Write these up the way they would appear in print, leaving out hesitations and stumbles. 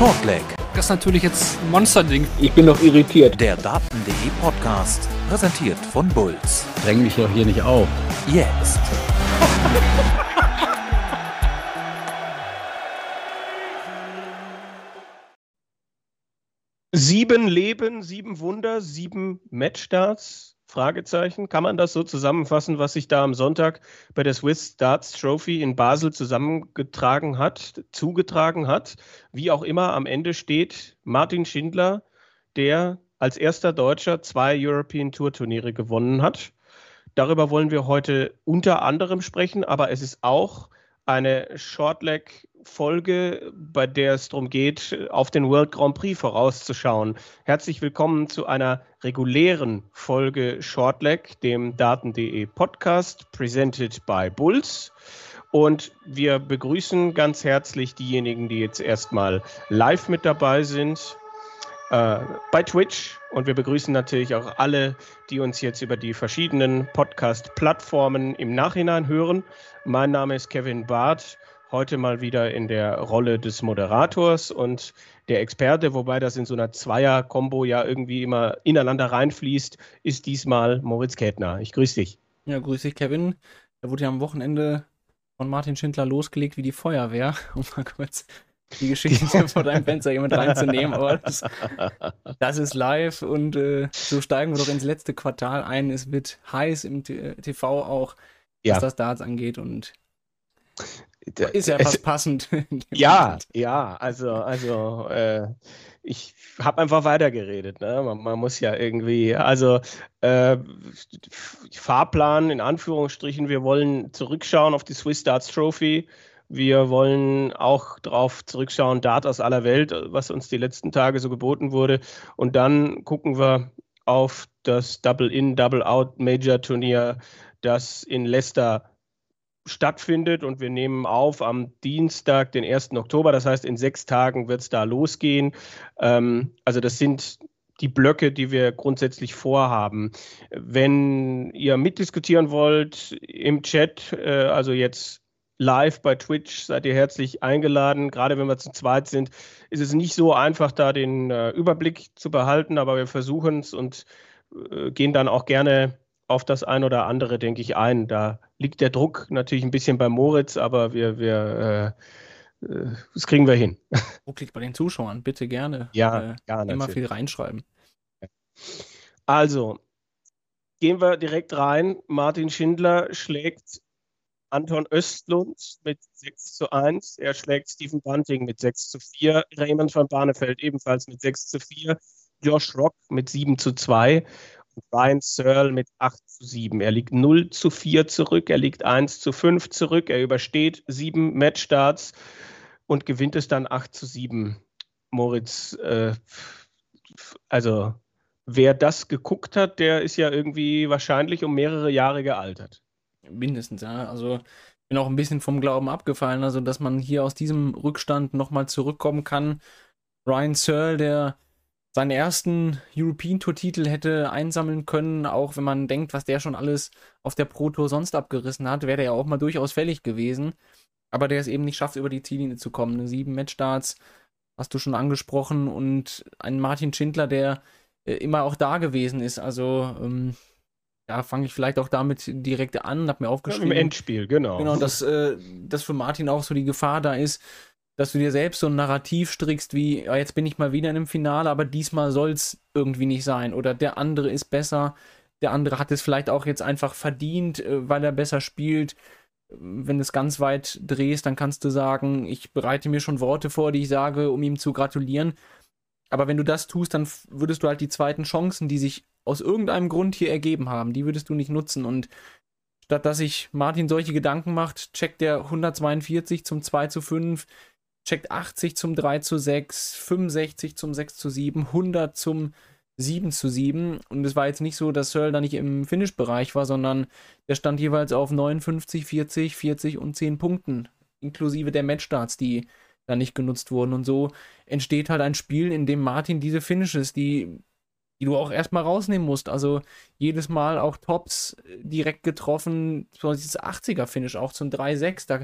Shortleg. Das ist natürlich jetzt ein Monsterding. Ich bin noch irritiert. Der Daten.de Podcast, präsentiert von Bulls. Dräng mich doch hier nicht auf. Jetzt. Sieben Leben, 7 Wunder, 7 Matchstarts? Fragezeichen. Kann man das so zusammenfassen, was sich da am Sonntag bei der Swiss Darts Trophy in Basel zugetragen hat? Wie auch immer, am Ende steht Martin Schindler, der als erster Deutscher 2 European Tour Turniere gewonnen hat. Darüber wollen wir heute unter anderem sprechen, aber es ist auch eine Shortleg-Folge, bei der es darum geht, auf den World Grand Prix vorauszuschauen. Herzlich willkommen zu einer regulären Folge Shortleg, dem Daten.de Podcast, presented by Bulls. Und wir begrüßen ganz herzlich diejenigen, die jetzt erstmal live mit dabei sind bei Twitch, und wir begrüßen natürlich auch alle, die uns jetzt über die verschiedenen Podcast-Plattformen im Nachhinein hören. Mein Name ist Kevin Barth, heute mal wieder in der Rolle des Moderators und der Experte, wobei das in so einer Zweier-Kombo ja irgendwie immer ineinander reinfließt, ist diesmal Moritz Kätner. Ich grüße dich. Ja, grüß dich, Kevin. Da wurde ja am Wochenende von Martin Schindler losgelegt wie die Feuerwehr, um mal kurz die Geschichte vor deinem Fenster jemand reinzunehmen, aber das ist live, und so steigen wir doch ins letzte Quartal ein. Es wird heiß im TV auch, was das Darts angeht, und ist ja fast passend. Ja, also ich habe einfach weitergeredet. Ne? Man muss ja irgendwie, Fahrplan in Anführungsstrichen, wir wollen zurückschauen auf die Swiss Darts Trophy. Wir wollen auch darauf zurückschauen, Dart aus aller Welt, was uns die letzten Tage so geboten wurde. Und dann gucken wir auf das Double-In, Double-Out-Major-Turnier, das in Leicester stattfindet. Und wir nehmen auf am Dienstag, den 1. Oktober. Das heißt, in 6 Tagen wird es da losgehen. Also das sind die Blöcke, die wir grundsätzlich vorhaben. Wenn ihr mitdiskutieren wollt im Chat, also jetzt live bei Twitch, seid ihr herzlich eingeladen. Gerade wenn wir zu zweit sind, ist es nicht so einfach, da den Überblick zu behalten, aber wir versuchen es und gehen dann auch gerne auf das ein oder andere, denke ich, ein. Da liegt der Druck natürlich ein bisschen bei Moritz, aber das kriegen wir hin. Druck liegt bei den Zuschauern, bitte gerne. Ja, immer natürlich viel reinschreiben. Also, gehen wir direkt rein. Martin Schindler schlägt Anton Östlund mit 6:1. Er schlägt Stephen Bunting mit 6:4. Raymond van Barneveld ebenfalls mit 6:4. Josh Rock mit 7:2. Und Ryan Searle mit 8:7. Er liegt 0:4 zurück. Er liegt 1:5 zurück. Er übersteht 7 Matchstarts und gewinnt es dann 8:7. Moritz, also wer das geguckt hat, der ist ja irgendwie wahrscheinlich um mehrere Jahre gealtert. Mindestens, ja. Also ich bin auch ein bisschen vom Glauben abgefallen, also dass man hier aus diesem Rückstand nochmal zurückkommen kann. Ryan Searle, der seinen ersten European Tour Titel hätte einsammeln können, auch wenn man denkt, was der schon alles auf der Pro Tour sonst abgerissen hat, wäre der ja auch mal durchaus fällig gewesen. Aber der es eben nicht schafft, über die Ziellinie zu kommen. 7 Matchstarts hast du schon angesprochen, und ein Martin Schindler, der immer auch da gewesen ist. Also ja, fange ich vielleicht auch damit direkt an, habe mir aufgeschrieben. Im Endspiel, genau. Genau, dass für Martin auch so die Gefahr da ist, dass du dir selbst so ein Narrativ strickst wie, ja, jetzt bin ich mal wieder in einem Finale, aber diesmal soll es irgendwie nicht sein. Oder der andere ist besser, der andere hat es vielleicht auch jetzt einfach verdient, weil er besser spielt. Wenn du es ganz weit drehst, dann kannst du sagen, ich bereite mir schon Worte vor, die ich sage, um ihm zu gratulieren. Aber wenn du das tust, dann würdest du halt die zweiten Chancen, die sich aus irgendeinem Grund hier ergeben haben, die würdest du nicht nutzen. Und statt dass sich Martin solche Gedanken macht, checkt er 142 zum 2:5, checkt 80 zum 3:6, 65 zum 6:7, 100 zum 7:7. Und es war jetzt nicht so, dass Searle da nicht im Finish-Bereich war, sondern der stand jeweils auf 59, 40, 40 und 10 Punkten, inklusive der Matchstarts, die da nicht genutzt wurden. Und so entsteht halt ein Spiel, in dem Martin diese Finishes, die du auch erstmal rausnehmen musst. Also jedes Mal auch Tops direkt getroffen, so dieses 80er-Finish auch zum 3:6. Da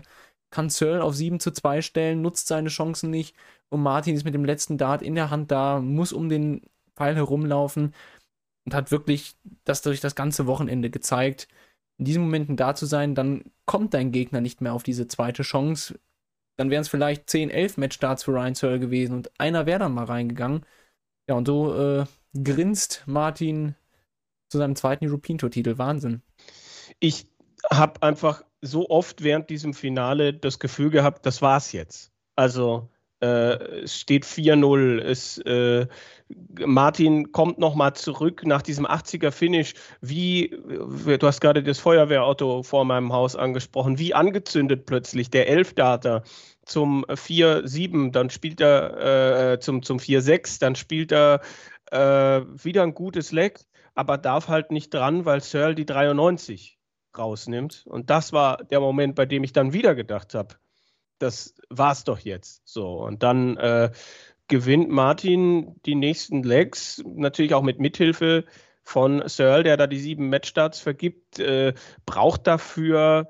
kann Searle auf 7:2 stellen, nutzt seine Chancen nicht und Martin ist mit dem letzten Dart in der Hand da, muss um den Pfeil herumlaufen und hat wirklich das durch das ganze Wochenende gezeigt, in diesen Momenten da zu sein, dann kommt dein Gegner nicht mehr auf diese zweite Chance. Dann wären es vielleicht 10, 11 Matchstarts für Ryan Searle gewesen und einer wäre dann mal reingegangen. Ja, und so grinst Martin zu seinem zweiten European Tour Titel. Wahnsinn. Ich habe einfach so oft während diesem Finale das Gefühl gehabt, das war's jetzt. Also es steht 4-0. Martin kommt nochmal zurück nach diesem 80er-Finish. Du hast gerade das Feuerwehrauto vor meinem Haus angesprochen, wie angezündet plötzlich der 11-Darter zum 4-7, dann spielt er zum 4-6, dann spielt er wieder ein gutes Leck, aber darf halt nicht dran, weil Searle die 93 rausnimmt. Und das war der Moment, bei dem ich dann wieder gedacht habe, das war's doch jetzt. So, und dann gewinnt Martin die nächsten Legs, natürlich auch mit Mithilfe von Searle, der da die 7 Matchstarts vergibt, braucht dafür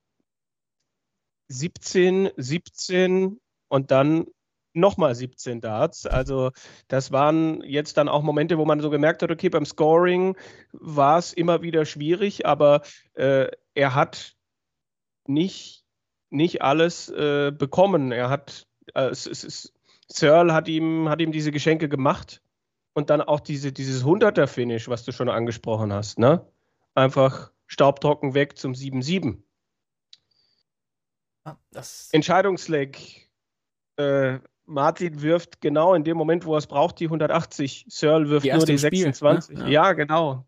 17 und dann nochmal 17 Darts. Also das waren jetzt dann auch Momente, wo man so gemerkt hat, okay, beim Scoring war es immer wieder schwierig, aber er hat nicht alles bekommen. Searle hat ihm diese Geschenke gemacht und dann auch dieses 100er-Finish, was du schon angesprochen hast, ne? Einfach staubtrocken weg zum 7-7. Entscheidungsleck. Martin wirft genau in dem Moment, wo er es braucht, die 180. Searle wirft nur die 26. Ne? Ja, genau.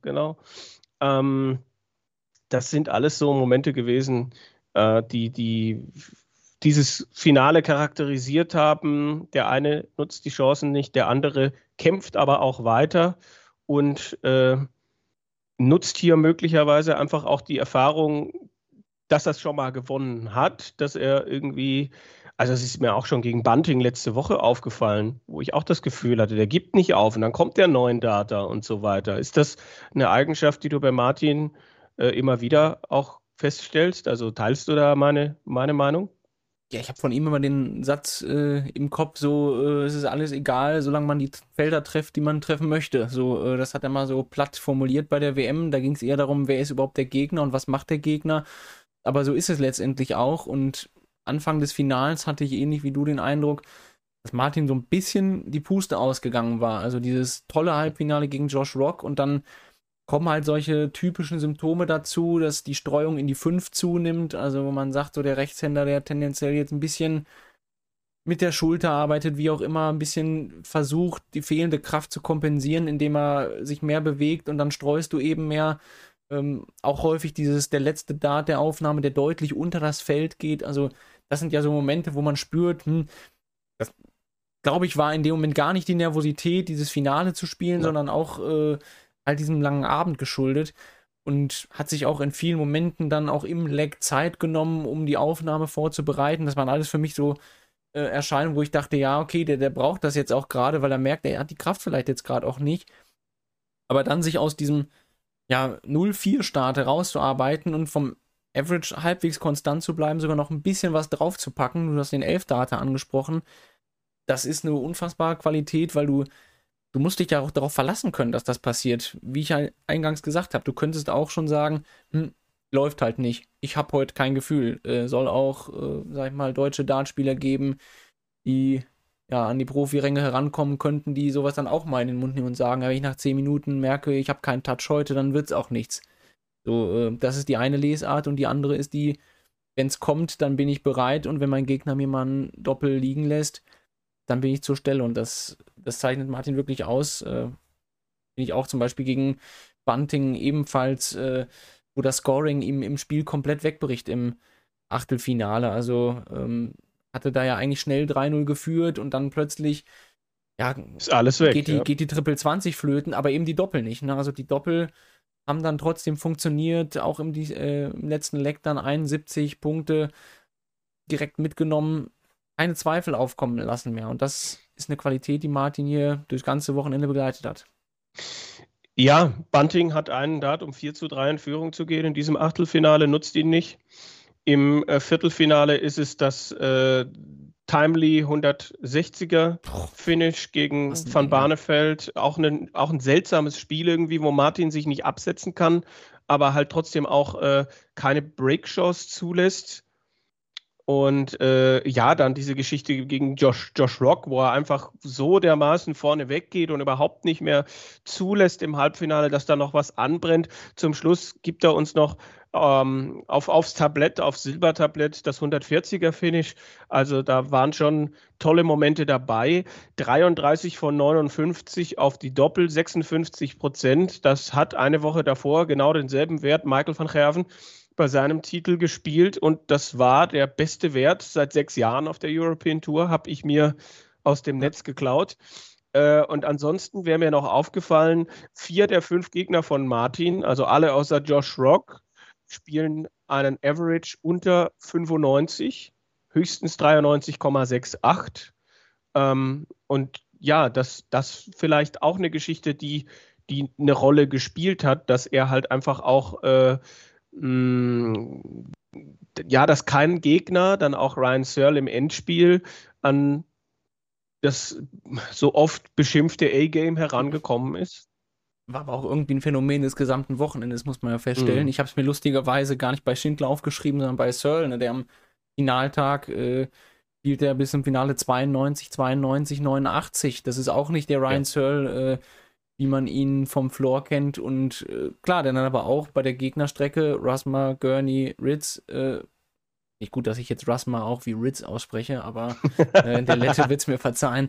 Das sind alles so Momente gewesen, die dieses Finale charakterisiert haben. Der eine nutzt die Chancen nicht, der andere kämpft aber auch weiter und nutzt hier möglicherweise einfach auch die Erfahrung, dass er es schon mal gewonnen hat, dass er irgendwie, also es ist mir auch schon gegen Bunting letzte Woche aufgefallen, wo ich auch das Gefühl hatte, der gibt nicht auf und dann kommt der 9-Darter und so weiter. Ist das eine Eigenschaft, die du bei Martin immer wieder auch feststellst? Also teilst du da meine Meinung? Ja, ich habe von ihm immer den Satz im Kopf, so es ist alles egal, solange man die Felder trifft, die man treffen möchte. So, das hat er mal so platt formuliert bei der WM. Da ging es eher darum, wer ist überhaupt der Gegner und was macht der Gegner. Aber so ist es letztendlich auch. Und Anfang des Finals hatte ich ähnlich wie du den Eindruck, dass Martin so ein bisschen die Puste ausgegangen war. Also dieses tolle Halbfinale gegen Josh Rock und dann kommen halt solche typischen Symptome dazu, dass die Streuung in die 5 zunimmt. Also wo man sagt, so der Rechtshänder, der tendenziell jetzt ein bisschen mit der Schulter arbeitet, wie auch immer, ein bisschen versucht, die fehlende Kraft zu kompensieren, indem er sich mehr bewegt und dann streust du eben mehr. Auch häufig der letzte Dart der Aufnahme, der deutlich unter das Feld geht. Also das sind ja so Momente, wo man spürt, das glaube ich war in dem Moment gar nicht die Nervosität, dieses Finale zu spielen, sondern auch halt diesem langen Abend geschuldet und hat sich auch in vielen Momenten dann auch im Leg Zeit genommen, um die Aufnahme vorzubereiten. Das waren alles für mich so Erscheinungen, wo ich dachte, ja, okay, der braucht das jetzt auch gerade, weil er merkt, er hat die Kraft vielleicht jetzt gerade auch nicht. Aber dann sich aus diesem 0-4-Start herauszuarbeiten und vom Average halbwegs konstant zu bleiben, sogar noch ein bisschen was drauf zu packen. Du hast den 11-Darter angesprochen. Das ist eine unfassbare Qualität, weil du musst dich ja auch darauf verlassen können, dass das passiert. Wie ich ja eingangs gesagt habe, du könntest auch schon sagen, läuft halt nicht. Ich habe heute kein Gefühl. Soll auch, sag ich mal, deutsche Dartspieler geben, die an die Profiränge herankommen könnten, die sowas dann auch mal in den Mund nehmen und sagen, wenn ich nach 10 Minuten merke, ich habe keinen Touch heute, dann wird es auch nichts. So, das ist die eine Lesart und die andere ist die, wenn es kommt, dann bin ich bereit und wenn mein Gegner mir mal ein Doppel liegen lässt, dann bin ich zur Stelle und das zeichnet Martin wirklich aus. Bin ich auch zum Beispiel gegen Bunting ebenfalls, wo das Scoring ihm im Spiel komplett wegbricht im Achtelfinale. Also hatte da ja eigentlich schnell 3-0 geführt und dann plötzlich ist alles weg, geht die Triple 20 flöten, aber eben die Doppel nicht. Ne? Also die Doppel haben dann trotzdem funktioniert, auch im letzten Leg dann 71 Punkte direkt mitgenommen, keine Zweifel aufkommen lassen mehr. Und das ist eine Qualität, die Martin hier durchs ganze Wochenende begleitet hat. Ja, Bunting hat einen Dart, um 4-3 in Führung zu gehen in diesem Achtelfinale, nutzt ihn nicht. Im Viertelfinale ist es das Timely 160er Finish gegen Van Barneveld. Auch ein seltsames Spiel irgendwie, wo Martin sich nicht absetzen kann, aber halt trotzdem auch keine Breakshows zulässt. Und dann diese Geschichte gegen Josh Rock, wo er einfach so dermaßen vorne weggeht und überhaupt nicht mehr zulässt im Halbfinale, dass da noch was anbrennt. Zum Schluss gibt er uns noch aufs Tablett, aufs Silbertablett, das 140er-Finish. Also da waren schon tolle Momente dabei. 33 von 59 auf die Doppel, 56%. Das hat eine Woche davor genau denselben Wert Michael van Gerwen bei seinem Titel gespielt und das war der beste Wert seit 6 Jahren auf der European Tour, habe ich mir aus dem Netz geklaut. Und ansonsten wäre mir noch aufgefallen, 4 der 5 Gegner von Martin, also alle außer Josh Rock, spielen einen Average unter 95, höchstens 93,68. Und ja, das vielleicht auch eine Geschichte, die eine Rolle gespielt hat, dass er halt einfach auch dass kein Gegner, dann auch Ryan Searle im Endspiel, an das so oft beschimpfte A-Game herangekommen ist. War aber auch irgendwie ein Phänomen des gesamten Wochenendes, muss man ja feststellen. Ich habe es mir lustigerweise gar nicht bei Schindler aufgeschrieben, sondern bei Searle, ne, der am Finaltag spielt er bis zum Finale 92, 92, 89. Das ist auch nicht der Ryan Searle, wie man ihn vom Floor kennt. Und klar, dann aber auch bei der Gegnerstrecke Rusma, Gurney, Ritz. Nicht gut, dass ich jetzt Rusma auch wie Ritz ausspreche, aber der Lette wird es mir verzeihen.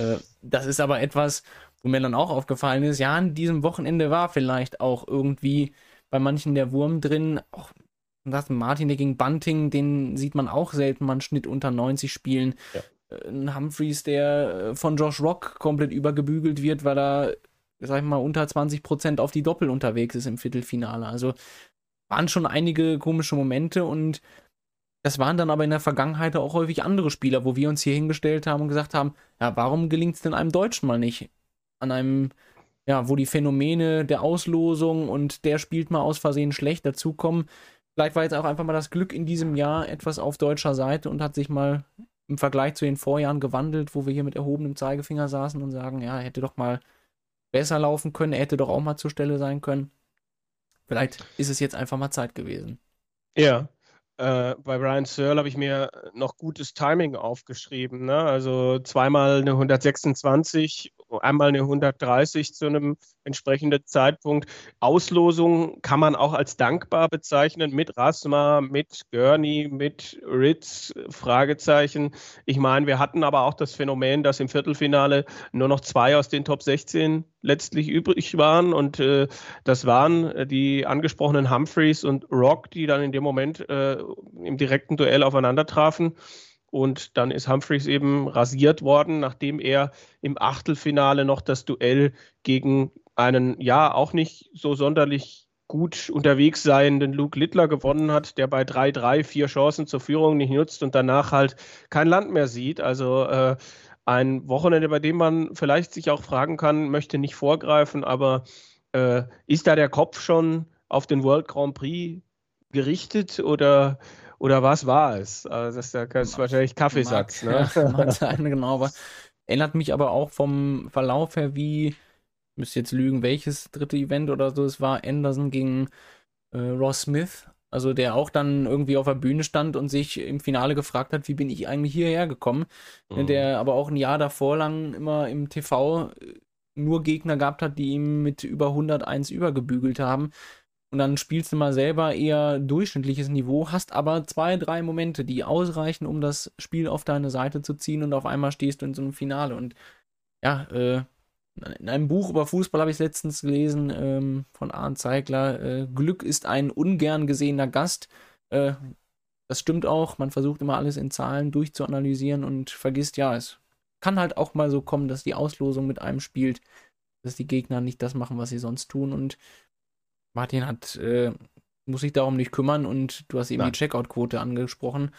Das ist aber etwas, wo mir dann auch aufgefallen ist, ja, an diesem Wochenende war vielleicht auch irgendwie bei manchen der Wurm drin. Auch Martin gegen Bunting, den sieht man auch selten mal einen Schnitt unter 90 spielen. Ja. Ein Humphreys, der von Josh Rock komplett übergebügelt wird, weil er, sag ich mal, unter 20% auf die Doppel unterwegs ist im Viertelfinale. Also waren schon einige komische Momente und das waren dann aber in der Vergangenheit auch häufig andere Spieler, wo wir uns hier hingestellt haben und gesagt haben, ja, warum gelingt es denn einem Deutschen mal nicht? An einem, ja, wo die Phänomene der Auslosung und der spielt mal aus Versehen schlecht dazukommen. Vielleicht war jetzt auch einfach mal das Glück in diesem Jahr etwas auf deutscher Seite und hat sich mal im Vergleich zu den Vorjahren gewandelt, wo wir hier mit erhobenem Zeigefinger saßen und sagen, ja, hätte doch mal besser laufen können, er hätte doch auch mal zur Stelle sein können. Vielleicht ist es jetzt einfach mal Zeit gewesen. Ja, bei Ryan Searle habe ich mir noch gutes Timing aufgeschrieben. Ne? Also zweimal eine 126, einmal eine 130 zu einem entsprechenden Zeitpunkt. Auslosung kann man auch als dankbar bezeichnen, mit Rasma, mit Gurney, mit Ritz, Fragezeichen. Ich meine, wir hatten aber auch das Phänomen, dass im Viertelfinale nur noch 2 aus den Top 16 letztlich übrig waren und das waren die angesprochenen Humphreys und Rock, die dann in dem Moment im direkten Duell aufeinander trafen. Und dann ist Humphreys eben rasiert worden, nachdem er im Achtelfinale noch das Duell gegen einen, ja, auch nicht so sonderlich gut unterwegs seienden Luke Littler gewonnen hat, der bei 3-3 4 Chancen zur Führung nicht nutzt und danach halt kein Land mehr sieht. Also ein Wochenende, bei dem man vielleicht sich auch fragen kann, möchte nicht vorgreifen, aber ist da der Kopf schon auf den World Grand Prix gerichtet oder was war es? Also das ist wahrscheinlich Kaffeesatz. Mag sein, genau. Aber erinnert mich aber auch vom Verlauf her, wie, ich müsste jetzt lügen, welches dritte Event oder so es war, Anderson gegen Ross Smith. Also der auch dann irgendwie auf der Bühne stand und sich im Finale gefragt hat, wie bin ich eigentlich hierher gekommen. Der aber auch ein Jahr davor lang immer im TV nur Gegner gehabt hat, die ihm mit über 101 übergebügelt haben. Und dann spielst du mal selber eher durchschnittliches Niveau, hast aber 2, 3 Momente, die ausreichen, um das Spiel auf deine Seite zu ziehen und auf einmal stehst du in so einem Finale. Und ja, in einem Buch über Fußball habe ich es letztens gelesen, von Arndt Zeigler, Glück ist ein ungern gesehener Gast. Das stimmt auch, man versucht immer alles in Zahlen durchzuanalysieren und vergisst, ja, es kann halt auch mal so kommen, dass die Auslosung mit einem spielt, dass die Gegner nicht das machen, was sie sonst tun und Martin muss sich darum nicht kümmern und du hast eben die Checkout-Quote angesprochen.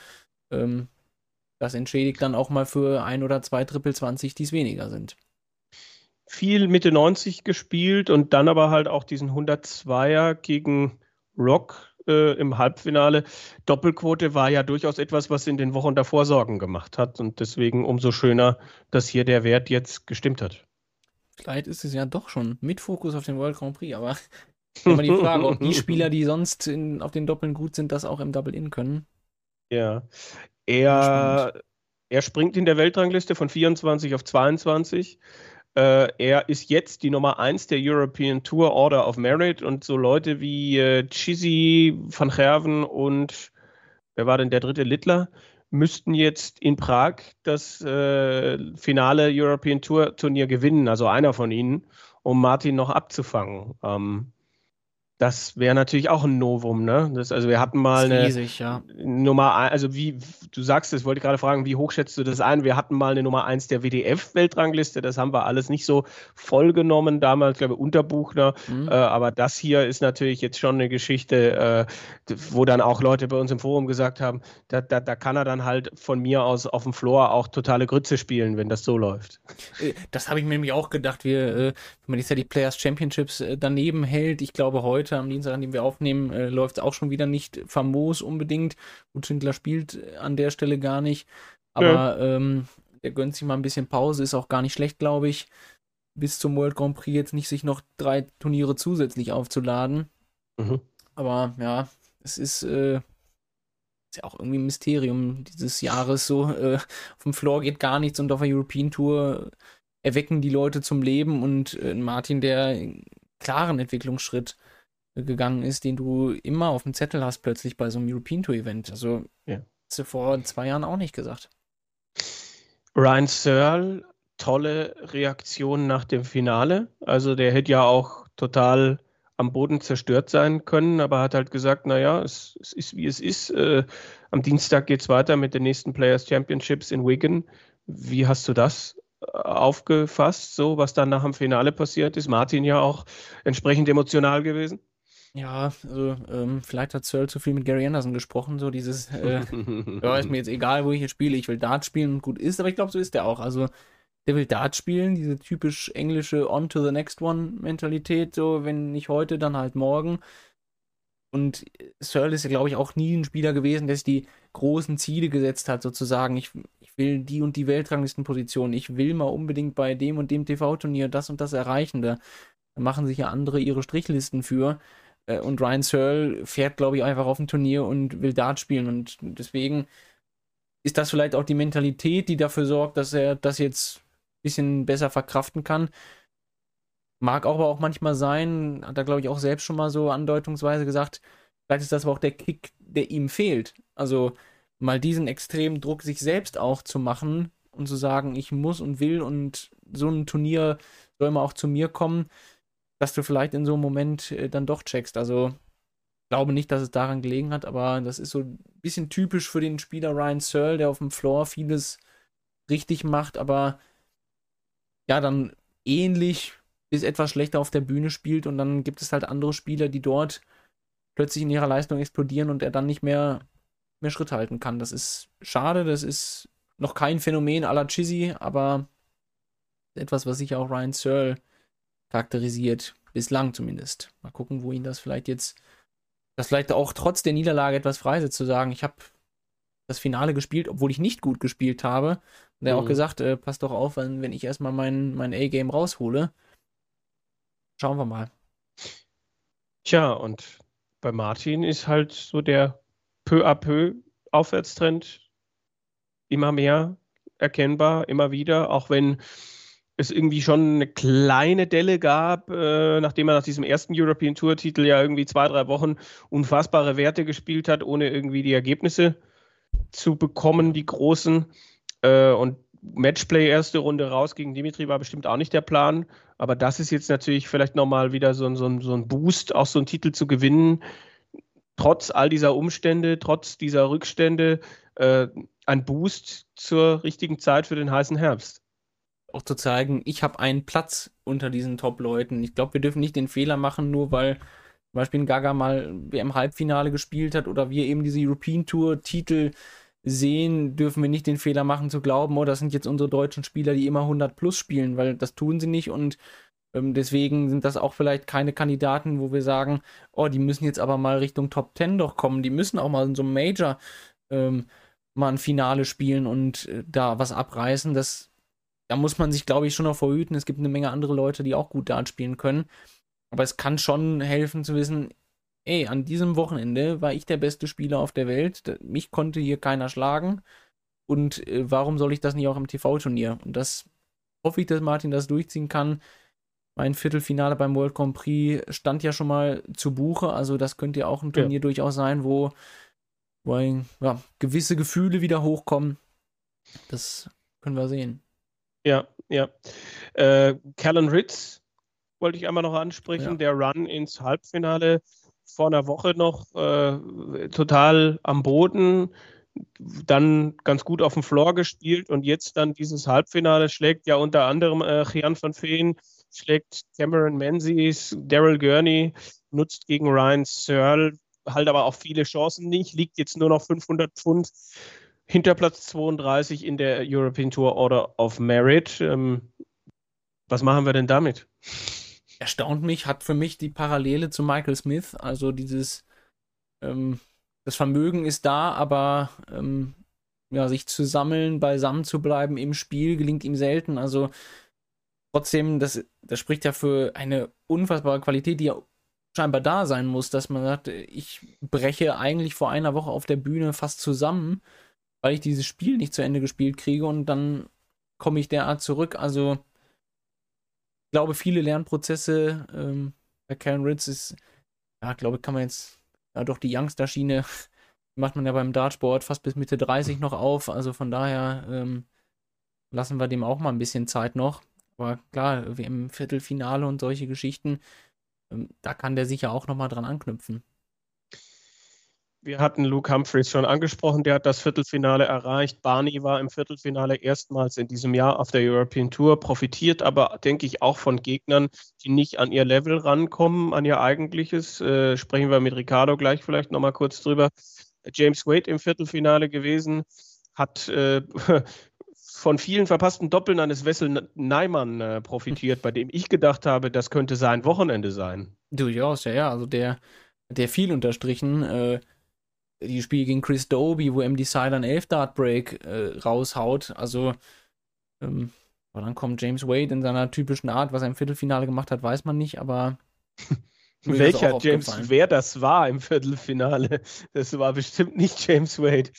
Das entschädigt dann auch mal für 1 oder 2 Triple 20, die es weniger sind. Viel Mitte 90 gespielt und dann aber halt auch diesen 102er gegen Rock im Halbfinale. Doppelquote war ja durchaus etwas, was in den Wochen davor Sorgen gemacht hat. Und deswegen umso schöner, dass hier der Wert jetzt gestimmt hat. Vielleicht ist es ja doch schon mit Fokus auf den World Grand Prix, aber immer die Frage, ob die Spieler, die sonst auf den Doppeln gut sind, das auch im Double-In können. Ja, er springt in der Weltrangliste von 24 auf 22. Er ist jetzt die Nummer 1 der European Tour Order of Merit und so Leute wie Chizzy, Van Gerven und wer war denn der dritte? Littler, müssten jetzt in Prag das finale European Tour Turnier gewinnen, also einer von ihnen, um Martin noch abzufangen. Das wäre natürlich auch ein Novum, ne? Also wir hatten mal eine riesig, ja. Nummer 1, also wie du sagst, das wollte ich gerade fragen, wie hoch schätzt du das ein? Wir hatten mal eine Nummer 1 der WDF-Weltrangliste, das haben wir alles nicht so voll genommen, damals, glaube ich, unter Buchner, aber das hier ist natürlich jetzt schon eine Geschichte, wo dann auch Leute bei uns im Forum gesagt haben, da kann er dann halt von mir aus auf dem Floor auch totale Grütze spielen, wenn das so läuft. Das habe ich mir nämlich auch gedacht, wenn man jetzt ja die Players Championships daneben hält, ich glaube heute am Dienstag, an dem wir aufnehmen, läuft es auch schon wieder nicht famos unbedingt. Gut, Schindler spielt an der Stelle gar nicht, aber der gönnt sich mal ein bisschen Pause, ist auch gar nicht schlecht, glaube ich, bis zum World Grand Prix jetzt nicht sich noch 3 Turniere zusätzlich aufzuladen. Aber ja, es ist ja auch irgendwie ein Mysterium dieses Jahres so. Auf dem Floor geht gar nichts und auf der European Tour erwecken die Leute zum Leben und Martin, der einen klaren Entwicklungsschritt gegangen ist, den du immer auf dem Zettel hast plötzlich bei so einem European Tour Event. Also hast du vor 2 Jahren auch nicht gesagt. Ryan Searle, tolle Reaktion nach dem Finale. Also der hätte ja auch total am Boden zerstört sein können, aber hat halt gesagt, naja, es ist wie es ist. Am Dienstag geht es weiter mit den nächsten Players Championships in Wigan. Wie hast du das aufgefasst, so was dann nach dem Finale passiert ist? Martin ja auch entsprechend emotional gewesen. Ja, also vielleicht hat Searle zu viel mit Gary Anderson gesprochen, so dieses, ja, ist mir jetzt egal, wo ich jetzt spiele, ich will Dart spielen und gut ist, aber ich glaube, so ist der auch. Also der will Dart spielen, diese typisch englische On to the next one Mentalität, so wenn nicht heute, dann halt morgen. Und Searle ist ja, glaube ich, auch nie ein Spieler gewesen, der sich die großen Ziele gesetzt hat, sozusagen. Ich will die und die Weltranglistenposition, ich will mal unbedingt bei dem und dem TV-Turnier das und das erreichen. Da machen sich ja andere ihre Strichlisten für. Und Ryan Searle fährt, glaube ich, einfach auf ein Turnier und will Dart spielen. Und deswegen ist das vielleicht auch die Mentalität, die dafür sorgt, dass er das jetzt ein bisschen besser verkraften kann. Mag aber auch manchmal sein, hat er, glaube ich, auch selbst schon mal so andeutungsweise gesagt, vielleicht ist das aber auch der Kick, der ihm fehlt. Also mal diesen extremen Druck sich selbst auch zu machen und zu sagen, ich muss und will und so ein Turnier soll mal auch zu mir kommen, dass du vielleicht in so einem Moment dann doch checkst. Also ich glaube nicht, dass es daran gelegen hat, aber das ist so ein bisschen typisch für den Spieler Ryan Searle, der auf dem Floor vieles richtig macht, aber ja, dann ähnlich bis etwas schlechter auf der Bühne spielt und dann gibt es halt andere Spieler, die dort plötzlich in ihrer Leistung explodieren und er dann nicht mehr Schritt halten kann. Das ist schade, das ist noch kein Phänomen à la Chizzy, aber etwas, was sich auch Ryan Searle charakterisiert, bislang zumindest. Mal gucken, wo ihn das vielleicht auch trotz der Niederlage etwas freisetzt, zu sagen, ich habe das Finale gespielt, obwohl ich nicht gut gespielt habe. Und er hat auch gesagt, passt doch auf, wenn ich erstmal mein A-Game raushole. Schauen wir mal. Tja, und bei Martin ist halt so der peu à peu Aufwärtstrend immer mehr erkennbar, immer wieder, auch wenn es irgendwie schon eine kleine Delle gab, nachdem er nach diesem ersten European Tour-Titel ja irgendwie 2-3 Wochen unfassbare Werte gespielt hat, ohne irgendwie die Ergebnisse zu bekommen, die großen. Und Matchplay erste Runde raus gegen Dimitri war bestimmt auch nicht der Plan, aber das ist jetzt natürlich vielleicht nochmal wieder so ein Boost, auch so einen Titel zu gewinnen, trotz all dieser Umstände, trotz dieser Rückstände, ein Boost zur richtigen Zeit für den heißen Herbst. Auch zu zeigen, ich habe einen Platz unter diesen Top-Leuten. Ich glaube, wir dürfen nicht den Fehler machen, nur weil zum Beispiel ein Gaga mal im Halbfinale gespielt hat oder wir eben diese European Tour-Titel sehen, dürfen wir nicht den Fehler machen zu glauben, oh, das sind jetzt unsere deutschen Spieler, die immer 100 plus spielen, weil das tun sie nicht und Deswegen sind das auch vielleicht keine Kandidaten, wo wir sagen, oh, die müssen jetzt aber mal Richtung Top 10 doch kommen. Die müssen auch mal in so einem Major mal ein Finale spielen und da was abreißen. Da muss man sich, glaube ich, schon noch verhüten. Es gibt eine Menge andere Leute, die auch gut Dart spielen können. Aber es kann schon helfen zu wissen, ey, an diesem Wochenende war ich der beste Spieler auf der Welt. Mich konnte hier keiner schlagen. Und warum soll ich das nicht auch im TV-Turnier? Und das hoffe ich, dass Martin das durchziehen kann. Mein Viertelfinale beim World Grand Prix stand ja schon mal zu Buche. Also das könnte ja auch ein Turnier durchaus sein, wo gewisse Gefühle wieder hochkommen. Das können wir sehen. Ja. Callan Ritz wollte ich einmal noch ansprechen. Ja. Der Run ins Halbfinale vor einer Woche noch total am Boden, dann ganz gut auf dem Floor gespielt und jetzt dann dieses Halbfinale schlägt ja unter anderem Gian van Veen, schlägt Cameron Menzies, Daryl Gurney, nutzt gegen Ryan Searle halt aber auch viele Chancen nicht, liegt jetzt nur noch 500 Pfund hinter Platz 32 in der European Tour Order of Merit. Was machen wir denn damit? Erstaunt mich, hat für mich die Parallele zu Michael Smith, also dieses das Vermögen ist da, aber sich zu sammeln, beisammen zu bleiben im Spiel gelingt ihm selten, also trotzdem, das spricht ja für eine unfassbare Qualität, die ja scheinbar da sein muss, dass man sagt, ich breche eigentlich vor einer Woche auf der Bühne fast zusammen, weil ich dieses Spiel nicht zu Ende gespielt kriege und dann komme ich derart zurück. Also ich glaube, viele Lernprozesse bei Callan Ritz ist, glaube ich, kann man jetzt, doch die Youngster-Schiene macht man ja beim Dartsport fast bis Mitte 30 noch auf, also von daher lassen wir dem auch mal ein bisschen Zeit noch. Aber klar, wie im Viertelfinale und solche Geschichten, da kann der sicher auch nochmal dran anknüpfen. Wir hatten Luke Humphries schon angesprochen, der hat das Viertelfinale erreicht. Barney war im Viertelfinale erstmals in diesem Jahr auf der European Tour, profitiert aber, denke ich, auch von Gegnern, die nicht an ihr Level rankommen, an ihr eigentliches. Sprechen wir mit Ricardo gleich vielleicht nochmal kurz drüber. James Wade im Viertelfinale gewesen, hat von vielen verpassten Doppeln eines Wessel Neiman profitiert, bei dem ich gedacht habe, das könnte sein Wochenende sein. Durchaus, ja. Also der viel unterstrichen. Die Spiele gegen Chris Dobie, wo Decider einen 11-Dart-Break raushaut. Also, aber dann kommt James Wade in seiner typischen Art. Was er im Viertelfinale gemacht hat, weiß man nicht, aber welcher James, wer das war im Viertelfinale, das war bestimmt nicht James Wade.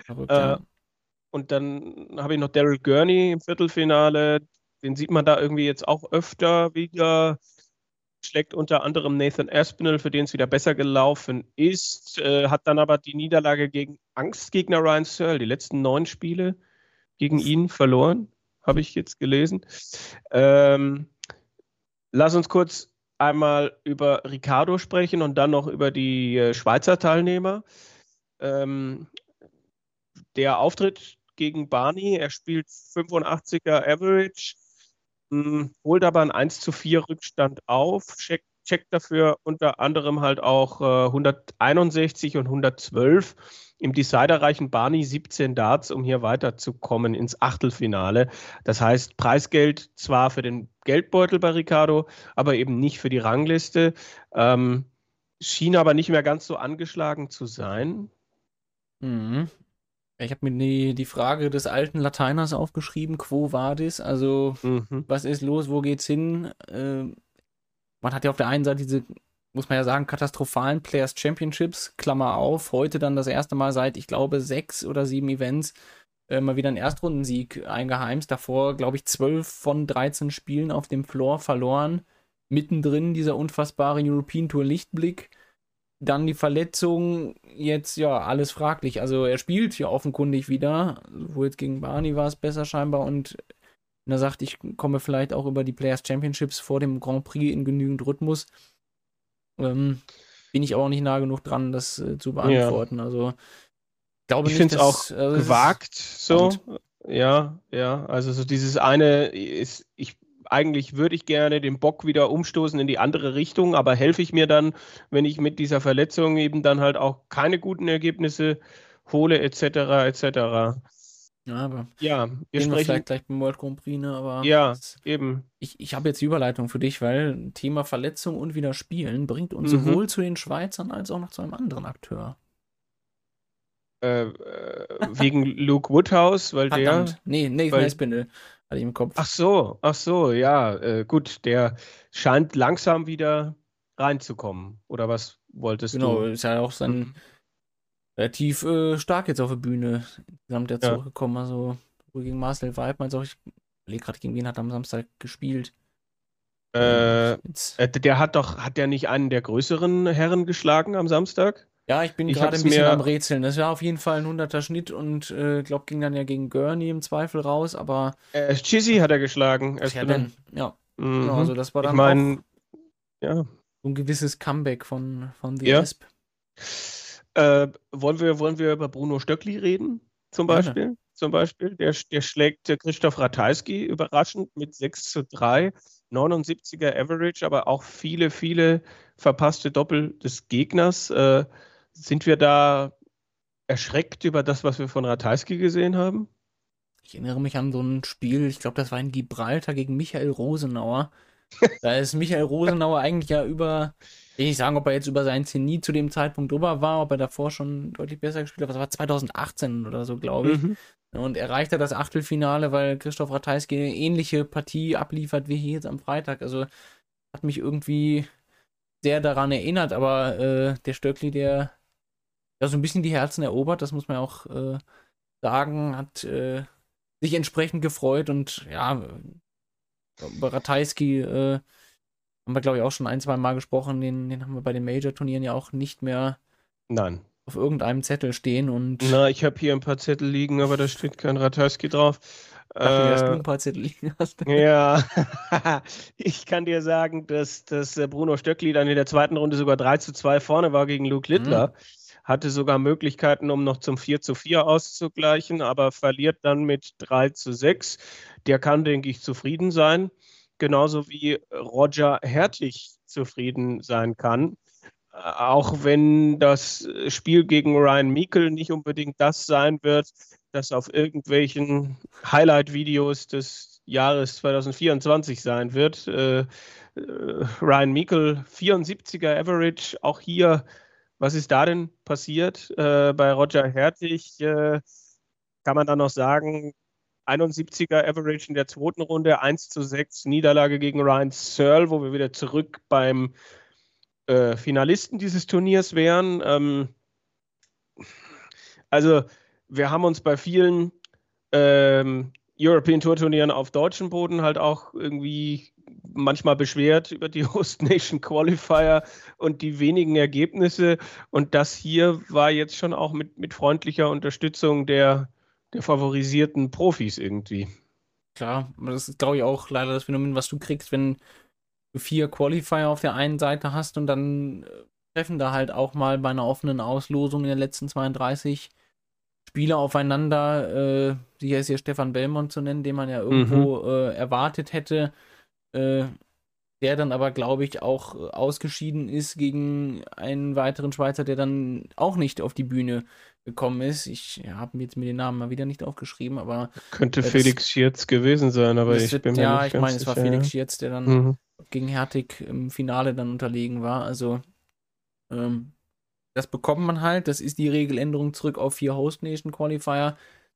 Und dann habe ich noch Daryl Gurney im Viertelfinale. Den sieht man da irgendwie jetzt auch öfter wieder. Schlägt unter anderem Nathan Aspinall, für den es wieder besser gelaufen ist. Hat dann aber die Niederlage gegen Angstgegner Ryan Searle, die letzten 9 Spiele gegen ihn verloren, habe ich jetzt gelesen. Lass uns kurz einmal über Ricardo sprechen und dann noch über die Schweizer Teilnehmer. Der Auftritt gegen Barney, er spielt 85er Average, holt aber einen 1:4 Rückstand auf, checkt dafür unter anderem halt auch 161 und 112. Im Decider reichen Barney 17 Darts, um hier weiterzukommen ins Achtelfinale. Das heißt, Preisgeld zwar für den Geldbeutel bei Ricardo, aber eben nicht für die Rangliste. Schien aber nicht mehr ganz so angeschlagen zu sein. Mhm. Ich habe mir die Frage des alten Lateiners aufgeschrieben, quo vadis, also was ist los, wo geht's hin? Man hat ja auf der einen Seite diese, muss man ja sagen, katastrophalen Players Championships, Klammer auf, heute dann das erste Mal seit, ich glaube, 6 oder 7 Events mal wieder einen Erstrundensieg eingeheimst. Davor, glaube ich, 12 von 13 Spielen auf dem Floor verloren. Mittendrin dieser unfassbare European Tour Lichtblick. Dann die Verletzung, jetzt alles fraglich. Also er spielt ja offenkundig wieder, wo jetzt gegen Barney war es besser scheinbar und er sagt, ich komme vielleicht auch über die Players Championships vor dem Grand Prix in genügend Rhythmus. Bin ich aber auch nicht nah genug dran, das zu beantworten. Ja. Also ich finde es auch gewagt so. Ja, also so dieses eine ist, eigentlich würde ich gerne den Bock wieder umstoßen in die andere Richtung, aber helfe ich mir dann, wenn ich mit dieser Verletzung eben dann halt auch keine guten Ergebnisse hole, etc., etc. Ja, aber Ja, wir reden wir sprechen. vielleicht gleich beim World Grand Prix, ne? Aber Ja, eben. ich habe jetzt die Überleitung für dich, weil Thema Verletzung und wieder Spielen bringt uns Mhm. sowohl zu den Schweizern als auch noch zu einem anderen Akteur. Wegen Luke Woodhouse, weil Verdammt. der, Nee, Nathan weil, Aspinall hatte ich im Kopf. ach so, ja, gut, der scheint langsam wieder reinzukommen. Oder was wolltest Genau, du? ist ja auch sein Mhm. relativ stark jetzt auf der Bühne insgesamt ja Ja. zurückgekommen. Also sowohl gegen Marcel Weidmann, als auch ich überlege gerade, gegen wen hat er am Samstag gespielt. Äh, Jetzt, hat der nicht einen der größeren Herren geschlagen am Samstag? ja, ich bin Ich habe gerade ein es bisschen am mir, Rätseln. Das war auf jeden Fall ein 100er Schnitt und glaube, ging dann ja gegen Gurney im Zweifel raus, aber Chizzy hat er geschlagen, ach ja, Espinel. denn, ja. Genau, Mhm. also das war Ich dann auch meine, ja, so ein gewisses Comeback von The ja. Asp. Wollen wir über Bruno Stöckli reden, zum Gerne. Beispiel? Zum Beispiel, der schlägt Christoph Ratajski überraschend mit 6:3, 79er Average, aber auch viele, viele verpasste Doppel des Gegners. Sind wir da erschreckt über das, was wir von Ratajski gesehen haben? Ich erinnere mich an so ein Spiel, ich glaube, das war in Gibraltar gegen Michael Rosenauer. Da ist Michael Rosenauer eigentlich ja will ich nicht sagen, ob er jetzt über seinen Zenit zu dem Zeitpunkt drüber war, ob er davor schon deutlich besser gespielt hat. Das war 2018 oder so, glaube ich. Mhm. Und erreicht er das Achtelfinale, weil Christoph Ratajski eine ähnliche Partie abliefert wie hier jetzt am Freitag. Also hat mich irgendwie sehr daran erinnert, aber der Stöckli, der so ein bisschen die Herzen erobert, das muss man auch sagen, hat sich entsprechend gefreut und ja, über Ratajski haben wir, glaube ich, auch schon ein, zwei Mal gesprochen. Den haben wir bei den Major-Turnieren ja auch nicht mehr Nein. auf irgendeinem Zettel stehen und Na, ich habe hier ein paar Zettel liegen, aber da steht kein Ratajski drauf. dachte mir, dass du Äh, ein paar Zettel liegen hast. Ja, ich kann dir sagen, dass Bruno Stöckli dann in der zweiten Runde sogar 3:2 vorne war gegen Luke Hm, Littler. Hatte sogar Möglichkeiten, um noch zum 4:4 auszugleichen, aber verliert dann mit 3:6. Der kann, denke ich, zufrieden sein. Genauso wie Roger Hertig zufrieden sein kann. Auch wenn das Spiel gegen Ryan Meikle nicht unbedingt das sein wird, das auf irgendwelchen Highlight-Videos des Jahres 2024 sein wird. Ryan Meikle, 74er Average, auch hier, was ist da denn passiert? Bei Roger Hertig kann man dann noch sagen, 71er Average in der zweiten Runde, 1:6 Niederlage gegen Ryan Searle, wo wir wieder zurück beim Finalisten dieses Turniers wären. Also wir haben uns bei vielen European Tour Turnieren auf deutschem Boden halt auch irgendwie manchmal beschwert über die Host Nation Qualifier und die wenigen Ergebnisse. Und das hier war jetzt schon auch mit freundlicher Unterstützung der favorisierten Profis irgendwie. klar, aber das ist, glaube ich, auch leider das Phänomen, was du kriegst, wenn du 4 Qualifier auf der einen Seite hast und dann treffen da halt auch mal bei einer offenen Auslosung in den letzten 32 Spieler aufeinander. Sicher ist hier Stefan Belmont zu nennen, den man ja Mhm. irgendwo erwartet hätte. Äh, der dann aber, glaube ich, auch ausgeschieden ist gegen einen weiteren Schweizer, der dann auch nicht auf die Bühne gekommen ist. Ich habe mir jetzt mir den Namen mal wieder nicht aufgeschrieben, aber Könnte das Felix Schierz gewesen sein, aber das ich wird, bin mir ja, nicht ich meine, ganz es war sicher. Felix Ja. Schietz, der dann Mhm. gegen Hertig im Finale dann unterlegen war. Also, ähm, das bekommt man halt. Das ist die Regeländerung zurück auf 4 Host Nation Qualifier.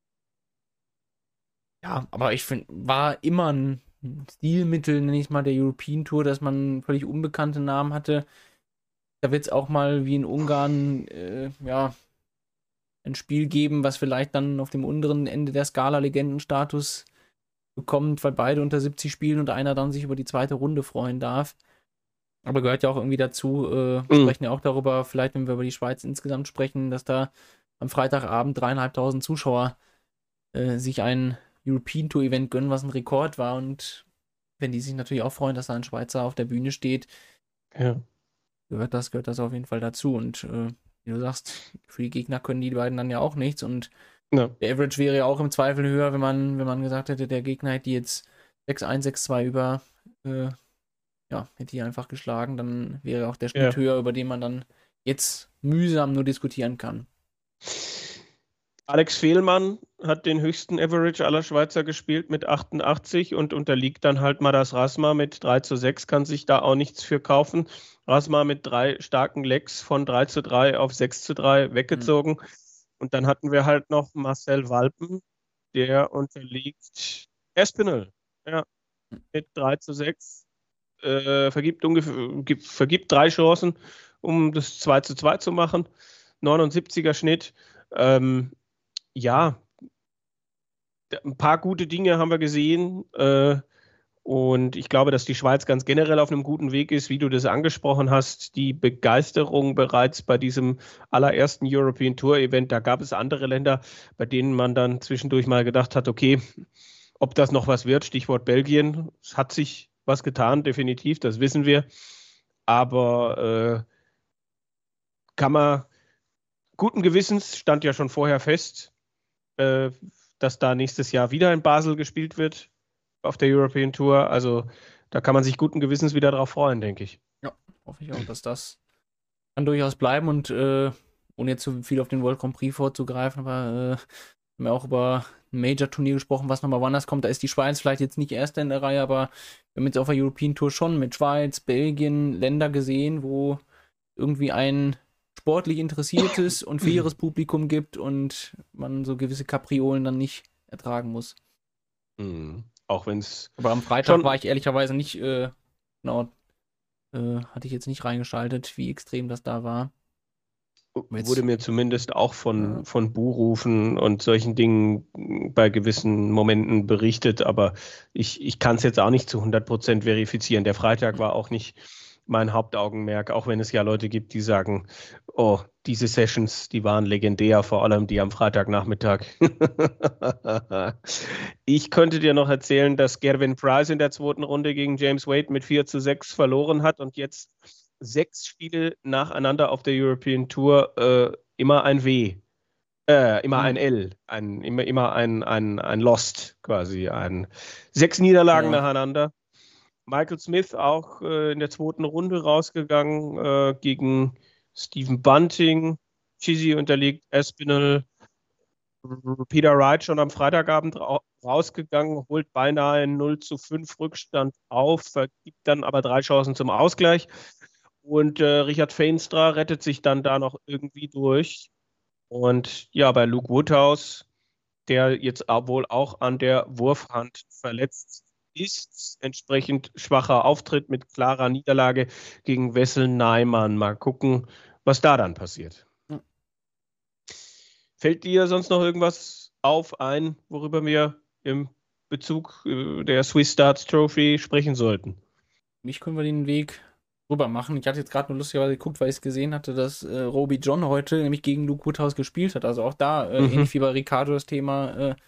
Ja, aber ich finde, war immer ein Stilmittel, nenne ich es mal, der European Tour, dass man völlig unbekannte Namen hatte. Da wird es auch mal wie in Ungarn, ja, ein Spiel geben, was vielleicht dann auf dem unteren Ende der Skala Legendenstatus bekommt, weil beide unter 70 spielen und einer dann sich über die zweite Runde freuen darf. Aber gehört ja auch irgendwie dazu, Mhm. sprechen ja auch darüber, vielleicht wenn wir über die Schweiz insgesamt sprechen, dass da am Freitagabend 3.500 Zuschauer sich ein European Tour Event gönnen, was ein Rekord war. Und wenn die sich natürlich auch freuen, dass da ein Schweizer auf der Bühne steht, Ja. gehört das auf jeden Fall dazu. Und wie du sagst, für die Gegner können die beiden dann ja auch nichts. Und Ja. der Average wäre ja auch im Zweifel höher, wenn man gesagt hätte, der Gegner hätte jetzt 6-1, 6-2 über, ja, hätte die einfach geschlagen, dann wäre auch der Schnitt Ja. höher, über den man dann jetzt mühsam nur diskutieren kann. Alex Fehlmann hat den höchsten Average aller Schweizer gespielt mit 88 und unterliegt dann halt Madas Rasma mit 3:6, kann sich da auch nichts für kaufen. Rasma mit 3 starken Legs von 3:3 auf 6:3 weggezogen. Und dann hatten wir halt noch Marcel Walpen, der unterliegt Espinel, ja, mit 3:6. Vergibt 3 Chancen, um das 2:2 zu machen. 79er Schnitt. Ja, ein paar gute Dinge haben wir gesehen. Und ich glaube, dass die Schweiz ganz generell auf einem guten Weg ist, wie du das angesprochen hast. Die Begeisterung bereits bei diesem allerersten European Tour Event, da gab es andere Länder, bei denen man dann zwischendurch mal gedacht hat, okay, ob das noch was wird, Stichwort Belgien. Es hat sich was getan, definitiv, das wissen wir. Aber kann man guten Gewissens, stand ja schon vorher fest, dass da nächstes Jahr wieder in Basel gespielt wird auf der European Tour. Also da kann man sich guten Gewissens wieder drauf freuen, denke ich. Ja, hoffe ich auch, dass das kann durchaus bleiben und ohne jetzt zu viel auf den World Grand Prix vorzugreifen, aber haben wir auch über ein Major-Turnier gesprochen, was nochmal woanders kommt. Da ist die Schweiz vielleicht jetzt nicht erster in der Reihe, aber wir haben jetzt auf der European Tour schon mit Schweiz, Belgien, Länder gesehen, wo irgendwie ein sportlich interessiertes und faires Publikum gibt und man so gewisse Kapriolen dann nicht ertragen muss. Auch wenn es. Aber am Freitag war ich ehrlicherweise nicht, genau, hatte ich jetzt nicht reingeschaltet, wie extrem das da war. Wurde mir zumindest auch von Buhrufen und solchen Dingen bei gewissen Momenten berichtet, aber ich kann es jetzt auch nicht zu 100% verifizieren. Der Freitag war auch nicht mein Hauptaugenmerk, auch wenn es ja Leute gibt, die sagen, oh, diese Sessions, die waren legendär, vor allem die am Freitagnachmittag. Ich könnte dir noch erzählen, dass Gervin Price in der 2. Runde gegen James Wade mit 4:6 verloren hat und jetzt 6 Spiele nacheinander auf der European Tour immer ein W. Immer ein L. Immer ein Lost quasi. 6 Niederlagen nacheinander. Michael Smith auch in der 2. Runde rausgegangen gegen Stephen Bunting. Chizzy unterliegt Espinel. Peter Wright schon am Freitagabend rausgegangen, holt beinahe einen 0:5 Rückstand auf, vergibt dann aber 3 Chancen zum Ausgleich. Und Richard Feenstra rettet sich dann da noch irgendwie durch. Und ja, bei Luke Woodhouse, der jetzt wohl auch an der Wurfhand verletzt ist, entsprechend schwacher Auftritt mit klarer Niederlage gegen Wessel Neimann. Mal gucken, was da dann passiert. Fällt dir sonst noch irgendwas ein, worüber wir im Bezug der Swiss Darts Trophy sprechen sollten? Mich können wir den Weg rüber machen. Ich hatte jetzt gerade nur lustigerweise geguckt, weil ich es gesehen hatte, dass Roby John heute nämlich gegen Luke Woodhouse gespielt hat. Also auch da, ähnlich wie bei Ricardo, das Thema,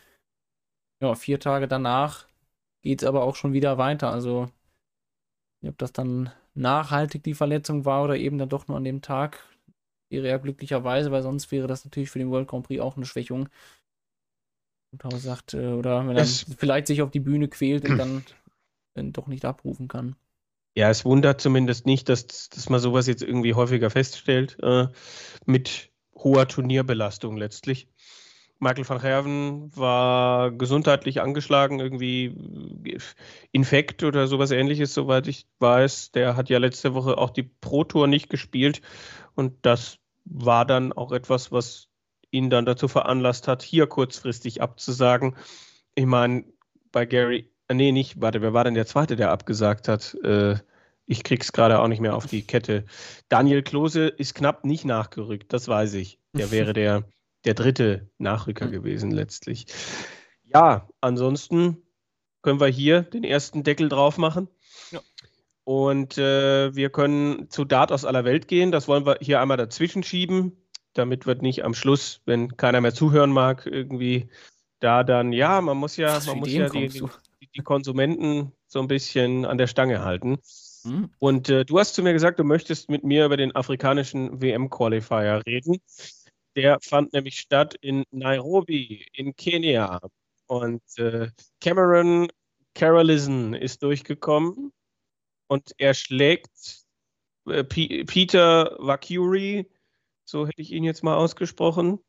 4 Tage danach geht es aber auch schon wieder weiter. Also, ob das dann nachhaltig die Verletzung war oder eben dann doch nur an dem Tag, wäre ja glücklicherweise, weil sonst wäre das natürlich für den World Grand Prix auch eine Schwächung. Woodhouse sagt, oder wenn er vielleicht sich auf die Bühne quält und dann doch nicht abrufen kann. Ja, es wundert zumindest nicht, dass man sowas jetzt irgendwie häufiger feststellt, mit hoher Turnierbelastung letztlich. Michael van Gerwen war gesundheitlich angeschlagen, irgendwie Infekt oder sowas Ähnliches, soweit ich weiß. Der hat ja letzte Woche auch die Pro Tour nicht gespielt und das war dann auch etwas, was ihn dann dazu veranlasst hat, hier kurzfristig abzusagen. Ich meine, bei Gary, wer war denn der Zweite, der abgesagt hat? Ich krieg's gerade auch nicht mehr auf die Kette. Daniel Klose ist knapp nicht nachgerückt, das weiß ich. Der wäre der 3. Nachrücker gewesen letztlich. Ja, ansonsten können wir hier den ersten Deckel drauf machen. Ja. Und wir können zu Dart aus aller Welt gehen. Das wollen wir hier einmal dazwischen schieben, damit wir nicht am Schluss, wenn keiner mehr zuhören mag, irgendwie da dann, man muss ja die Konsumenten so ein bisschen an der Stange halten. Und du hast zu mir gesagt, du möchtest mit mir über den afrikanischen WM-Qualifier reden. Der fand nämlich statt in Nairobi in Kenia. Und Cameron Carolison ist durchgekommen und er schlägt Peter Vakuri, so hätte ich ihn jetzt mal ausgesprochen,